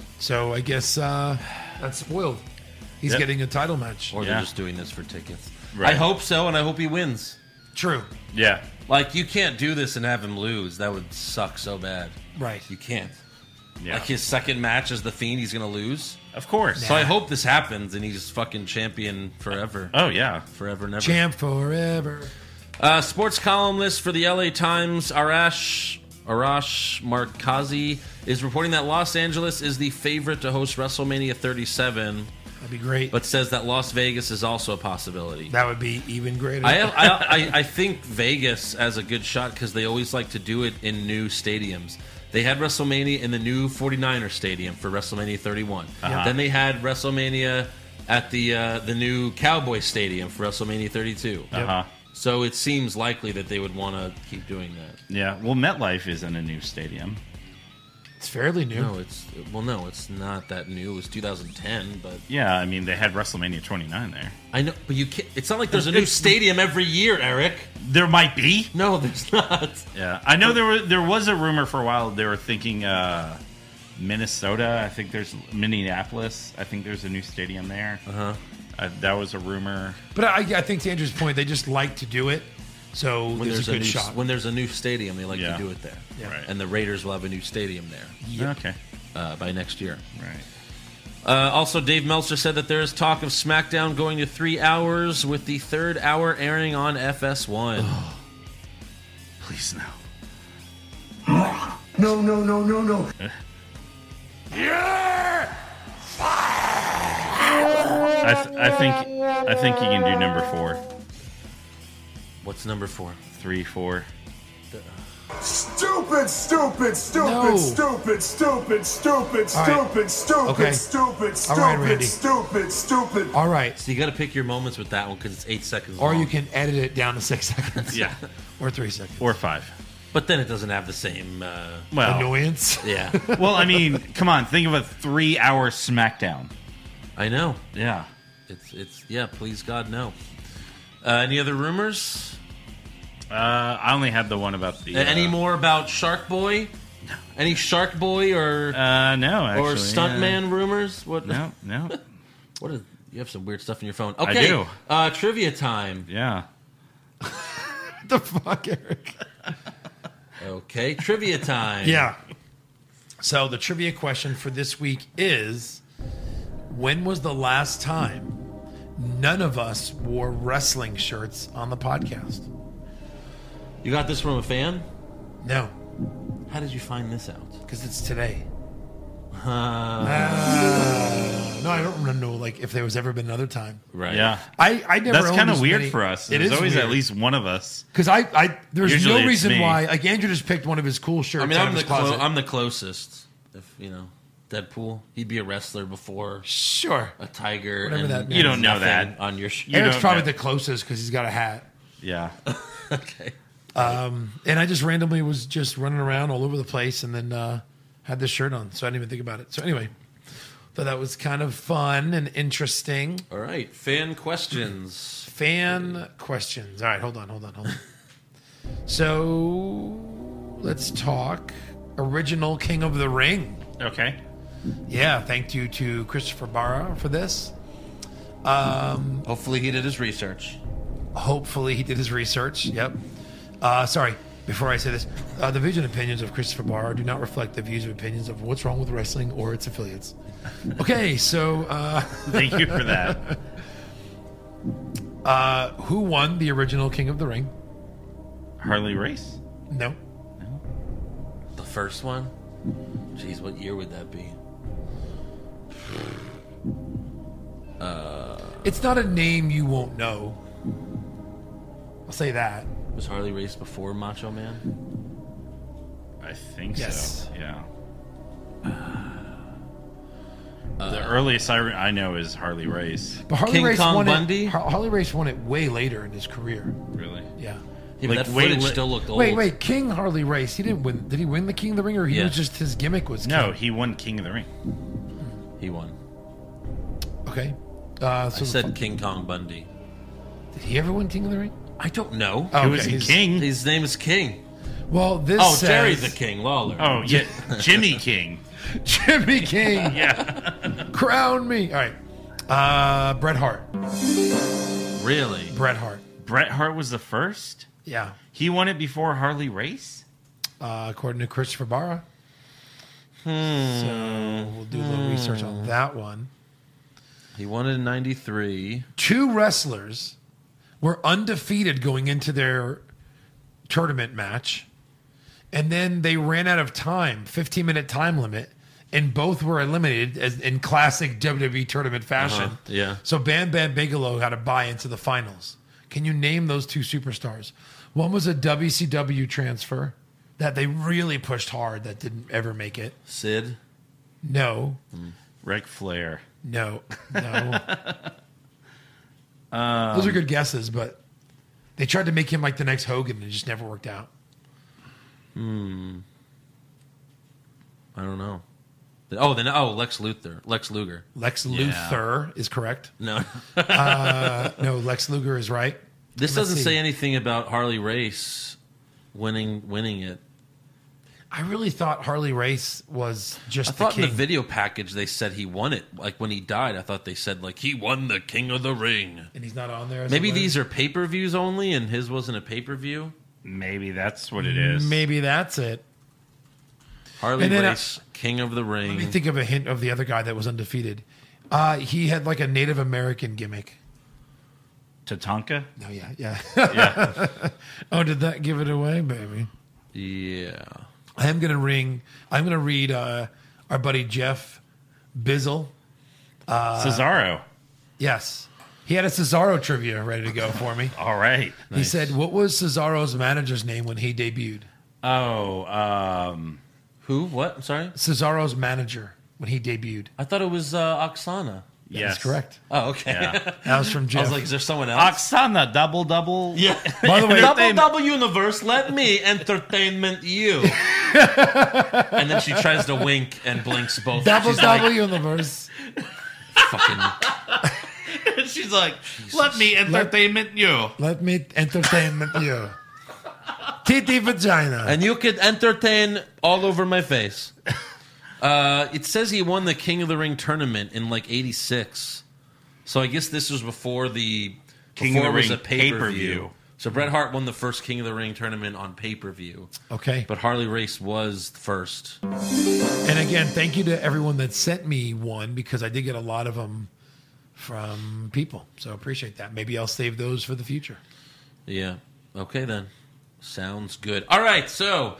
So I guess uh, that's spoiled. He's Yep. getting a title match. Or Yeah. they're just doing this for tickets. Right. I hope so, and I hope he wins. True. Yeah. Like, you can't do this and have him lose. That would suck so bad. Right. You can't. Yeah. Like, his second match as the Fiend, he's going to lose. Of course. So I hope this happens and he's fucking champion forever. Oh, yeah. Forever and ever. Champ forever. Uh, sports columnist for the L A Times, Arash Arash Markazi, is reporting that Los Angeles is the favorite to host WrestleMania thirty-seven, That'd be great. but says that Las Vegas is also a possibility. That would be even greater. I, I, I, I think Vegas has a good shot because they always like to do it in new stadiums. They had WrestleMania in the new forty-niner Stadium for WrestleMania thirty-one. Uh-huh. Then they had WrestleMania at the uh, the new Cowboy Stadium for WrestleMania thirty-two. Uh-huh. So it seems likely that they would want to keep doing that. Yeah. Well, MetLife is in a new stadium. It's fairly new. No, it's well, no, it's not that new. It was two thousand ten, but Yeah, I mean, they had WrestleMania twenty-nine there. I know, but you can't. It's not like there's a new stadium every year, Eric. There might be. No, there's not. Yeah. I know there were, there was a rumor for a while. They were thinking uh, Minnesota. I think there's Minneapolis. I think there's a new stadium there. Uh-huh. Uh, that was a rumor. But I, I think to Andrew's point, they just like to do it. So When there's, there's a a good new shot. when there's a new stadium, they like Yeah. to do it there. Yeah. Right. And the Raiders will have a new stadium there Yep. Okay. uh, by next year. Right. Uh, also, Dave Meltzer said that there is talk of SmackDown going to three hours, with the third hour airing on F S one. Please no. No, no, no, no, no. I, th- I think I think you can do number four, What's number four? three, four. Stupid, stupid, stupid, No. stupid, stupid, stupid, All right. stupid, stupid, Okay. stupid, All right, stupid, Randy. stupid, stupid. All right. So you got to pick your moments with that one because it's eight seconds Or long. you can edit it down to six seconds. Yeah. Or three seconds. Or five. But then it doesn't have the same. Uh, Well, Annoyance. yeah, well, I mean, come on. Think of a three-hour SmackDown. I know. Yeah. It's it's yeah. Please God, no. Uh, any other rumors? Uh, I only had the one about the. Uh, any uh, more about Shark Boy? Any Shark Boy or Uh, no, actually. or Stuntman rumors? What? No, no. What is? You have some weird stuff in your phone. I Okay, do. Uh, trivia time. Yeah. What the fuck, Eric? Okay, trivia time. Yeah. So the trivia question for this week is, when was the last time none of us wore wrestling shirts on the podcast? You got this from a fan? No, How did you find this out? because it's today. Uh, Ah. No, I don't know like if there was ever been another time. Right. Yeah. I, I never. That's kind of owned as weird many- for us. It There's is always weird. at least one of us. Because I, I there's Usually no it's reason me. why. Like Andrew just picked one of his cool shirts. I mean, out I'm of the his closet. clo- I'm the closest. If you know, Deadpool, he'd be a wrestler before. Sure. A tiger. Whatever and that means. You don't know nothing that. on your shirt. You Eric's don't probably know. the closest because he's got a hat. Yeah. Okay. Um, and I just randomly was just running around all over the place, and then uh, had this shirt on, so I didn't even think about it. So anyway, thought that was kind of fun and interesting. All right. Fan questions. Fan questions. All right, hold on, hold on, hold on. So let's talk original King of the Ring. Okay. Yeah, thank you to Christopher Barra for this. Um, Hopefully, he did his research. Hopefully, he did his research. Yep. Uh, sorry, before I say this, uh, the views and opinions of Christopher Barra do not reflect the views and opinions of What's Wrong with Wrestling or its affiliates. Okay, so. Uh, Thank you for that. Uh, who won the original King of the Ring? Harley Race? No. The first one? Jeez, what year would that be? Uh, It's not a name you won't know. I'll say that. was Harley Race before Macho Man? I think Yes. so. Yeah. The earliest I, re- I know is Harley Race. But Harley King Race Kong won Bundy? it. Har- Harley Race won it way later in his career. Really? Yeah. Yeah, but Like, that wait, footage wait- still looked old. Wait, wait. King Harley Race. He didn't win. Did he win the King of the Ring, or he Yeah. was just his gimmick was No, King? he won King of the Ring. He won. Okay. Uh, so I the said fu- King Kong Bundy. did he ever win King of the Ring? I don't know. Oh, Who okay, was he, he's- King? His name is King. Well, this Oh, says Jerry the King Lawler. Oh, yeah. Jimmy King. Jimmy King. Yeah. Crown me. All right. Uh, Bret Hart. Really? Bret Hart. Bret Hart was the first? Yeah. He won it before Harley Race? Uh, according to Christopher Barra. Hmm. So we'll do a little research on that one. He won it in ninety-three. Two wrestlers were undefeated going into their tournament match, and then they ran out of time, fifteen minute time limit, and both were eliminated as in classic W W E tournament fashion. Uh-huh, yeah. So Bam Bam Bigelow had to buy into the finals. Can you name those two superstars? One was a W C W transfer that they really pushed hard that didn't ever make it. Sid? No. Ric Flair. No. No. Um, Those are good guesses, but they tried to make him like the next Hogan and it just never worked out. Hmm. I don't know. Oh, then oh, Lex Luthor. Lex Luger. Lex Yeah. Luthor is correct. No. uh, no, Lex Luger is right. This Let's doesn't see. say anything about Harley Race winning winning it. I really thought Harley Race was just I the thought in king. the video package they said he won it. Like when he died, I thought they said like he won the King of the Ring. And he's not on there. as Maybe a winner? these are pay per views only, and his wasn't a pay per view. Maybe that's what it is. Maybe that's it. Harley And then, uh, Race, King of the Ring. Let me think of a hint of the other guy that was undefeated. Uh, he had like a Native American gimmick. Tatanka? No, yeah, yeah. Yeah. Oh, did that give it away, baby? Yeah. I am gonna ring. I'm gonna read uh, our buddy Jeff Bizzle. Uh, Cesaro. Yes, he had a Cesaro trivia ready to go for me. All right. He said, "What was Cesaro's manager's name when he debuted?" Oh, um, who? What? I'm sorry. Cesaro's manager when he debuted. I thought it was uh, Oksana. That's Yes. correct. Oh, okay. Yeah. That was from Jeff. I was like, is there someone else? Oksana, double, double. Yeah. By the way, double double universe, let me entertainment you. And then she tries to wink and blinks both. Double She's double like, universe. fucking. She's like, let me entertainment you. Let me entertainment you. Titty vagina. And you could entertain all over my face. Uh, it says he won the King of the Ring tournament in like eighty-six. So I guess this was before the King before of the it was Ring a pay-per-view. pay-per-view. So Bret Hart won the first King of the Ring tournament on pay-per-view. Okay. But Harley Race was first. And again, thank you to everyone that sent me one because I did get a lot of them from people. So appreciate that. Maybe I'll save those for the future. Yeah. Okay then. Sounds good. All right. So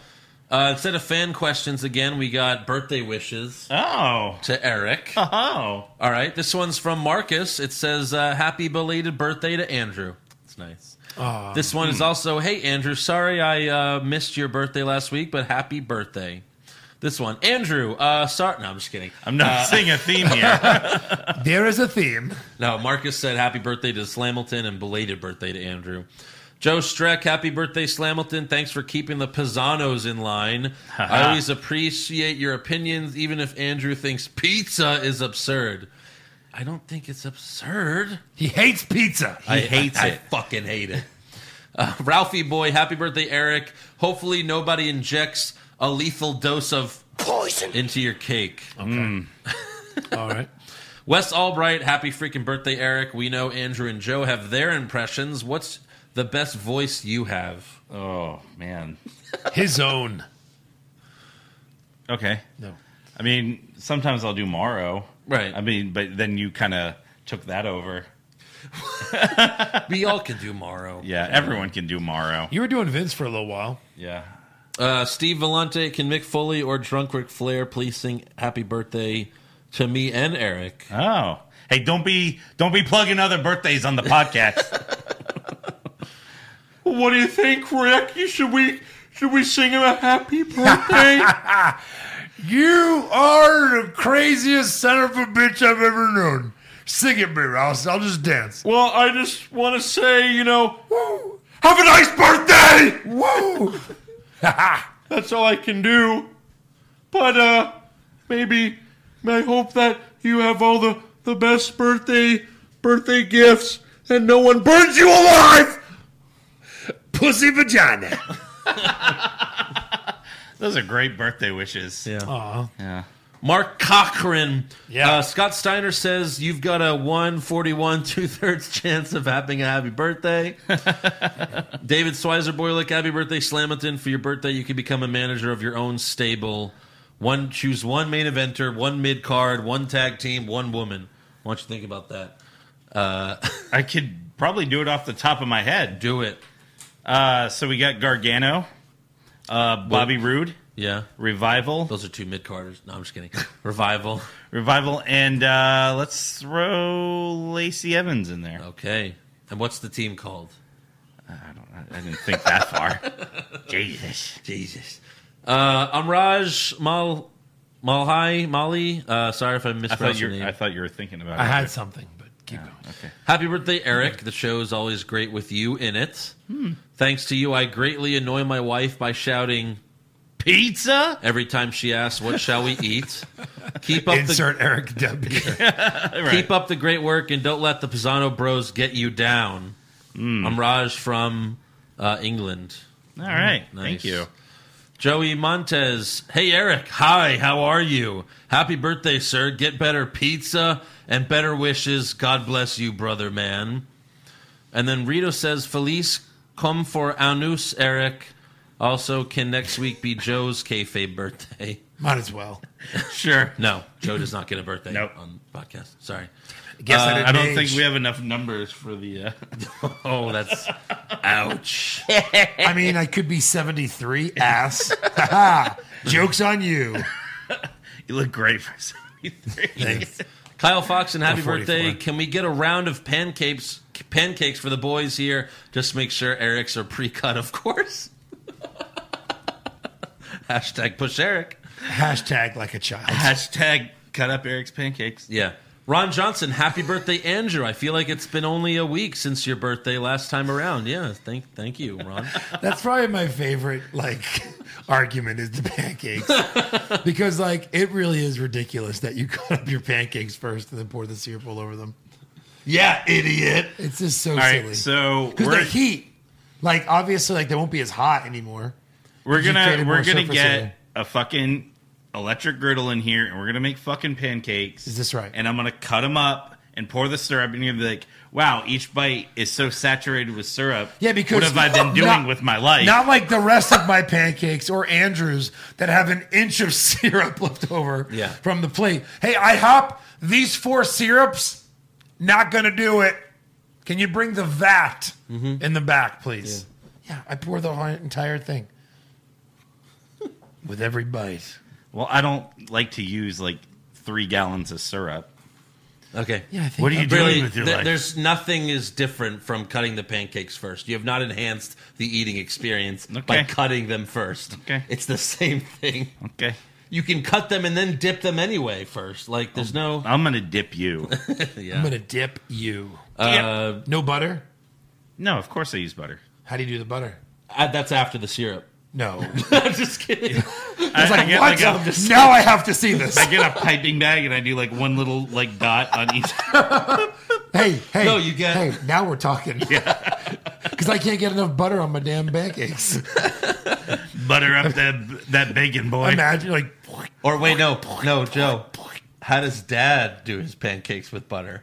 Uh, instead of fan questions again, we got birthday wishes. Oh. To Eric. Oh. All right. This one's from Marcus. It says, uh, happy belated birthday to Andrew. It's nice. Oh. This one is also, hey, Andrew, sorry I uh, missed your birthday last week, but happy birthday. This one, Andrew, uh, sorry. No, I'm just kidding. I'm not uh, seeing a theme here. There is a theme. No, Marcus said happy birthday to Slamilton and belated birthday to Andrew. Joe Streck, happy birthday, Slamilton. Thanks for keeping the Pizzanos in line. I always appreciate your opinions, even if Andrew thinks pizza is absurd. I don't think it's absurd. He hates pizza. I He hate I- it. I fucking hate it. Uh, Ralphie boy, happy birthday, Eric. Hopefully nobody injects a lethal dose of poison into your cake. Okay. Mm. All right. Wes Albright, happy freaking birthday, Eric. We know Andrew and Joe have their impressions. What's the best voice you have? Oh, man. His own. Okay. No. I mean, sometimes I'll do Morrow. Right. I mean, but then you kind of took that over. We all can do Morrow. Yeah, everyone can do Morrow. You were doing Vince for a little while. Yeah. Uh, Steve Vellante, can Mick Foley or Drunk Ric Flair please sing happy birthday to me and Eric? Oh. Hey, don't be don't be plugging other birthdays on the podcast. What do you think, Rick? Should we should we sing him a happy birthday? You are the craziest son of a bitch I've ever known. Sing it, baby. I'll, I'll just dance. Well, I just want to say, you know, woo, have a nice birthday! Woo! That's all I can do. But uh, maybe I hope that you have all the, the best birthday birthday gifts and no one burns you alive. Pussy vagina. Those are great birthday wishes. Yeah. Aw. Yeah. Mark Cochran. Yeah. Uh, Scott Steiner says you've got a one forty-one two-thirds chance of having a happy birthday. David Swizer Boylick, happy birthday, Slamilton. For your birthday, you can become a manager of your own stable. One choose one main eventer, one mid card, one tag team, one woman. Why don't you think about that? Uh, I could probably do it off the top of my head. Do it. Uh, so we got Gargano, uh, Bobby Roode. Yeah. Revival. Those are two mid-carders. No, I'm just kidding. Revival. Revival. And uh, let's throw Lacey Evans in there. Okay. And what's the team called? I don't. I didn't think that far. Jesus. Jesus. Uh, I'm Raj Mal Malhai Mali. Uh, sorry if I I thought, mispronounced your you name. I thought you were thinking about I it. had something, but keep going. Okay. Happy birthday, Eric. The show is always great with you in it. Hmm. Thanks to you, I greatly annoy my wife by shouting pizza every time she asks, what shall we eat? Keep up Insert the, Eric W. Right. Keep up the great work and don't let the Pisano Bros get you down. Mm. I'm Raj from uh, England. All right. Nice. Thank you. Joey Montez. Hey, Eric. Hi, how are you? Happy birthday, sir. Get better pizza and better wishes. God bless you, brother man. And then Rito says, Feliz come for Anus, Eric. Also, can next week be Joe's kayfabe birthday? Might as well. Sure. No, Joe does not get a birthday Nope. on the podcast. Sorry. I guess I Uh, didn't I don't age. think we have enough numbers for the. Uh... Oh, that's... Ouch. I mean, I could be seventy-three, ass. Ha-ha. Joke's on you. You look great for seventy-three. Thanks. Kyle Fox, and happy Or forty-four. birthday. Can we get a round of pancakes pancakes for the boys here? Just make sure Eric's are pre-cut, of course. Hashtag push Eric. Hashtag like a child. Hashtag cut up Eric's pancakes. Yeah. Ron Johnson, happy birthday, Andrew. I feel like it's been only a week since your birthday last time around. Yeah, thank thank you, Ron. That's probably my favorite like argument is the pancakes. Because like it really is ridiculous that you cut up your pancakes first and then pour the syrup all over them. Yeah, idiot. It's just so All right, silly. so Because we're the heat, like obviously like they won't be as hot anymore. we're You gonna created we're more gonna surface get area. a fucking electric griddle in here, and we're gonna make fucking pancakes. Is this right? And I'm gonna cut them up and pour the syrup, and you're gonna be like, "Wow, each bite is so saturated with syrup. Yeah, because what have I been doing not- with my life?" Not like the rest of my pancakes or Andrew's that have an inch of syrup left over Yeah. from the plate. Hey, I hop these four syrups. Not gonna do it. Can you bring the vat in the back, please? Yeah, I pour the whole entire thing. with every bite. Well, I don't like to use like three gallons of syrup. Okay. Yeah, I think What are you Really, doing with your th- life? there's nothing is different from cutting the pancakes first. You have not enhanced the eating experience by Okay. cutting them first. Okay. It's the same thing. Okay. You can cut them and then dip them anyway first. Like, there's no... I'm going to dip you. yeah. I'm gonna dip you. Uh, No butter? No, of course I use butter. How do you do the butter? uh, that's after the syrup. No. I'm just kidding. I, It's like, I get what? like a, Now I have to see this. I get a piping bag and I do like one little like dot on each. Hey, hey. No, you get- Hey, now we're talking. Yeah. Because I can't get enough butter on my damn pancakes. Butter up that that bacon, boy. Imagine, like, Or wait, no. No, Joe. How does Dad do his pancakes with butter?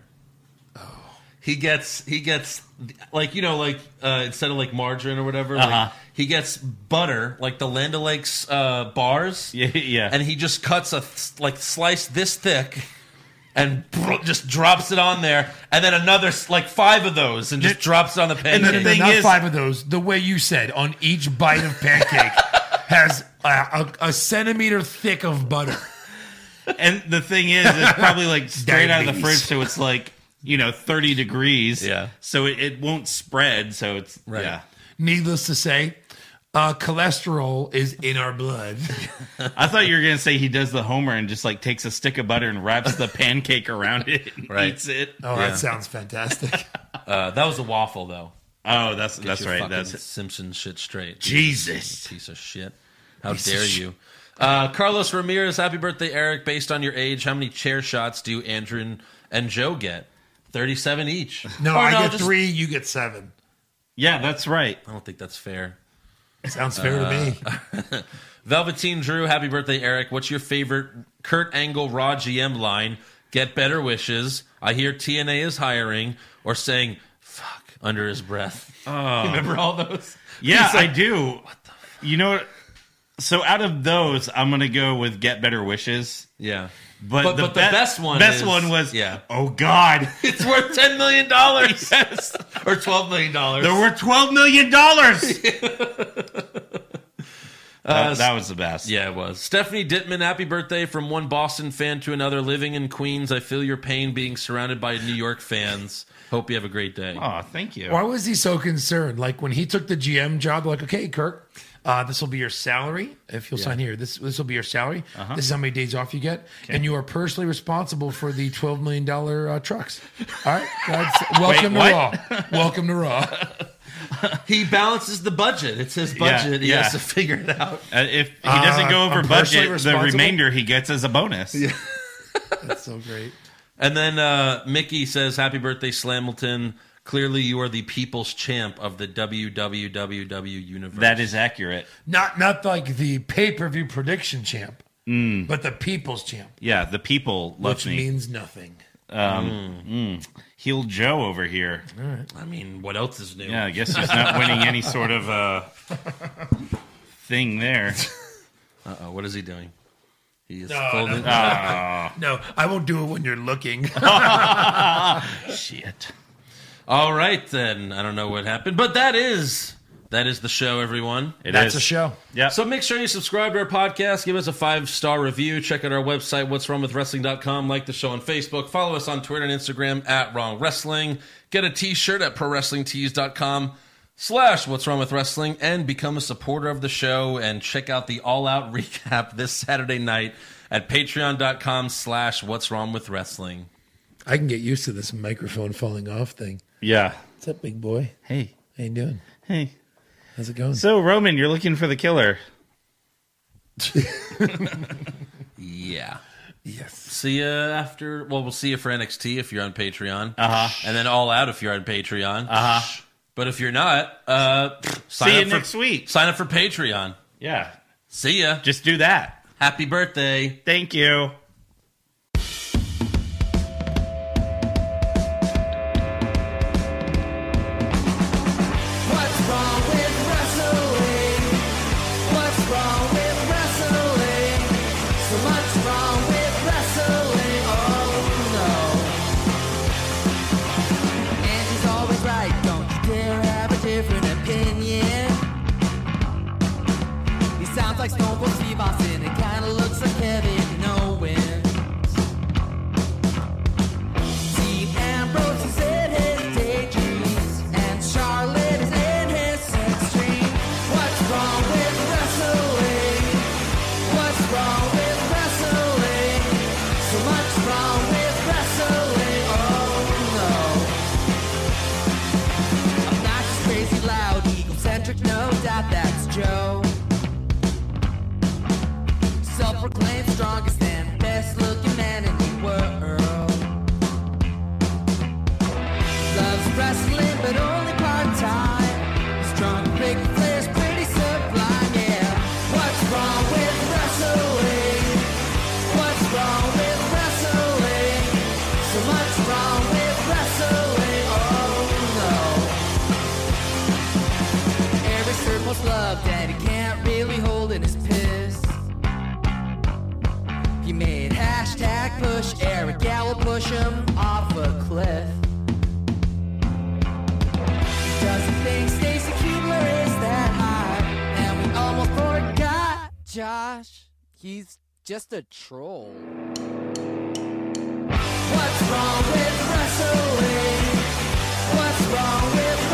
He gets, he gets, like, you know, like, uh, instead of, like, margarine or whatever, like, Uh-huh. he gets butter, like the Land O'Lakes uh, bars. Yeah, yeah. And he just cuts a, th- like, slice this thick and br- just drops it on there. And then another, s- like, five of those and just drops it on the pancake. the and thing not is- five of those. The way you said, on each bite of pancake has a, a, a centimeter thick of butter. And the thing is, it's probably like straight out of the Diabetes. fridge, so it's like, you know, thirty degrees. Yeah. So it, it won't spread. So it's, Right. yeah. Needless to say, uh, cholesterol is in our blood. I thought you were going to say he does the Homer and just like takes a stick of butter and wraps the pancake around it and Right. eats it. Oh, Yeah. that sounds fantastic. Uh, that was a waffle, though. Oh, that's Get that's your right. fucking That's Simpsons shit straight. Jesus. Piece of shit. How Piece of dare sh- you? Uh, Carlos Ramirez, happy birthday, Eric. Based on your age, how many chair shots do Andrew and, and Joe get? thirty-seven each. No, Or I get just- three, you get seven. Yeah, that's right. I don't think that's fair. Sounds fair to me. Velveteen Drew, happy birthday, Eric. What's your favorite Kurt Angle Raw G M line? Get better wishes. I hear T N A is hiring, or saying "fuck" under his breath. Oh. Remember all those? Yeah, He's like, I do. What the f- you know what? So out of those, I'm going to go with Get Better Wishes. Yeah. But, But- the, but the be- best one best is- one was, yeah. oh, God. It's worth ten million dollars. Yes. Or twelve million dollars. There were twelve million dollars. Uh, that, that was the best. Yeah, it was. Stephanie Dittman, happy birthday from one Boston fan to another. Living in Queens, I feel your pain being surrounded by New York fans. Hope you have a great day. Oh, thank you. Why was he so concerned? Like when he took the G M job, like, okay, Kirk, uh, this will be your salary. If you'll Yeah. sign here, this this will be your salary. Uh-huh. This is how many days off you get, and you are personally responsible for the twelve million dollar uh, trucks. All right, That's, welcome Wait, to what? Raw. Welcome to Raw. He balances the budget. It's his Yeah, budget. He yeah. has to figure it out. Uh, if he doesn't Uh, go over I'm personally budget, the responsible? remainder he gets as a bonus. Yeah. That's so great. And then uh, Mickey says, happy birthday, Slamilton. Clearly you are the people's champ of the W W W universe. That is accurate. Not not like the pay per view prediction champ, Mm. but the people's champ, Yeah, the people love which me. means nothing. Um, mm. Heel Joe over here. I mean, what else is new? Yeah, I guess he's not winning any sort of uh, thing there. Uh-oh, what is he doing? He is No, folding. no. Oh, No, I won't do it when you're looking. shit. All right, then. I don't know what happened, but that is that is the show, everyone. It That's is. a show. Yeah. So make sure you subscribe to our podcast. Give us a five-star review. Check out our website, what's wrong with wrestling dot com. Like the show on Facebook. Follow us on Twitter and Instagram at Wrong Wrestling. Get a t-shirt at pro wrestling tees dot com slash what's wrong with wrestling and become a supporter of the show and check out the all-out recap this Saturday night at patreon dot com slash what's wrong with wrestling. I can get used to this microphone falling off thing. Yeah. What's up, big boy? Hey. How you doing? Hey. How's it going? So, Roman, you're looking for the killer. Yeah. Yes. See you after. Well, we'll see you for N X T if you're on Patreon. Uh huh. And then All Out if you're on Patreon. Uh huh. But if you're not, uh, sign See up you for, next week. Sign up for Patreon. Yeah. See ya. Just do that. Happy birthday. Thank you. What's wrong with wrestling? What's wrong with wrestling? So much wrong with wrestling. Oh no. And he's always right. Don't you dare have a different opinion. He Sounds like Stone Cold Steve Austin. It kinda looks like Kevin Owens. Dean Ambrose is in his daydreams, and Charlotte is in his sex dream. What's wrong with wrestling? What's wrong with wrestling? So much wrong with wrestling. Oh no. Obnoxious, crazy, loud, egocentric, no doubt that's Joe. Self-proclaimed strongest and best-looking man in the world. Loves wrestling, but only part-time. Strong, big players, pretty sublime, yeah. What's wrong with wrestling? What's wrong with wrestling? So much wrong with wrestling, oh no. Every circle's loved and he can't really hold in his piss. He made hashtag push Eric Gallo push him off a cliff. Doesn't think Stacy Keibler is that high, and we almost forgot Josh. He's just a troll. What's wrong with wrestling? What's wrong with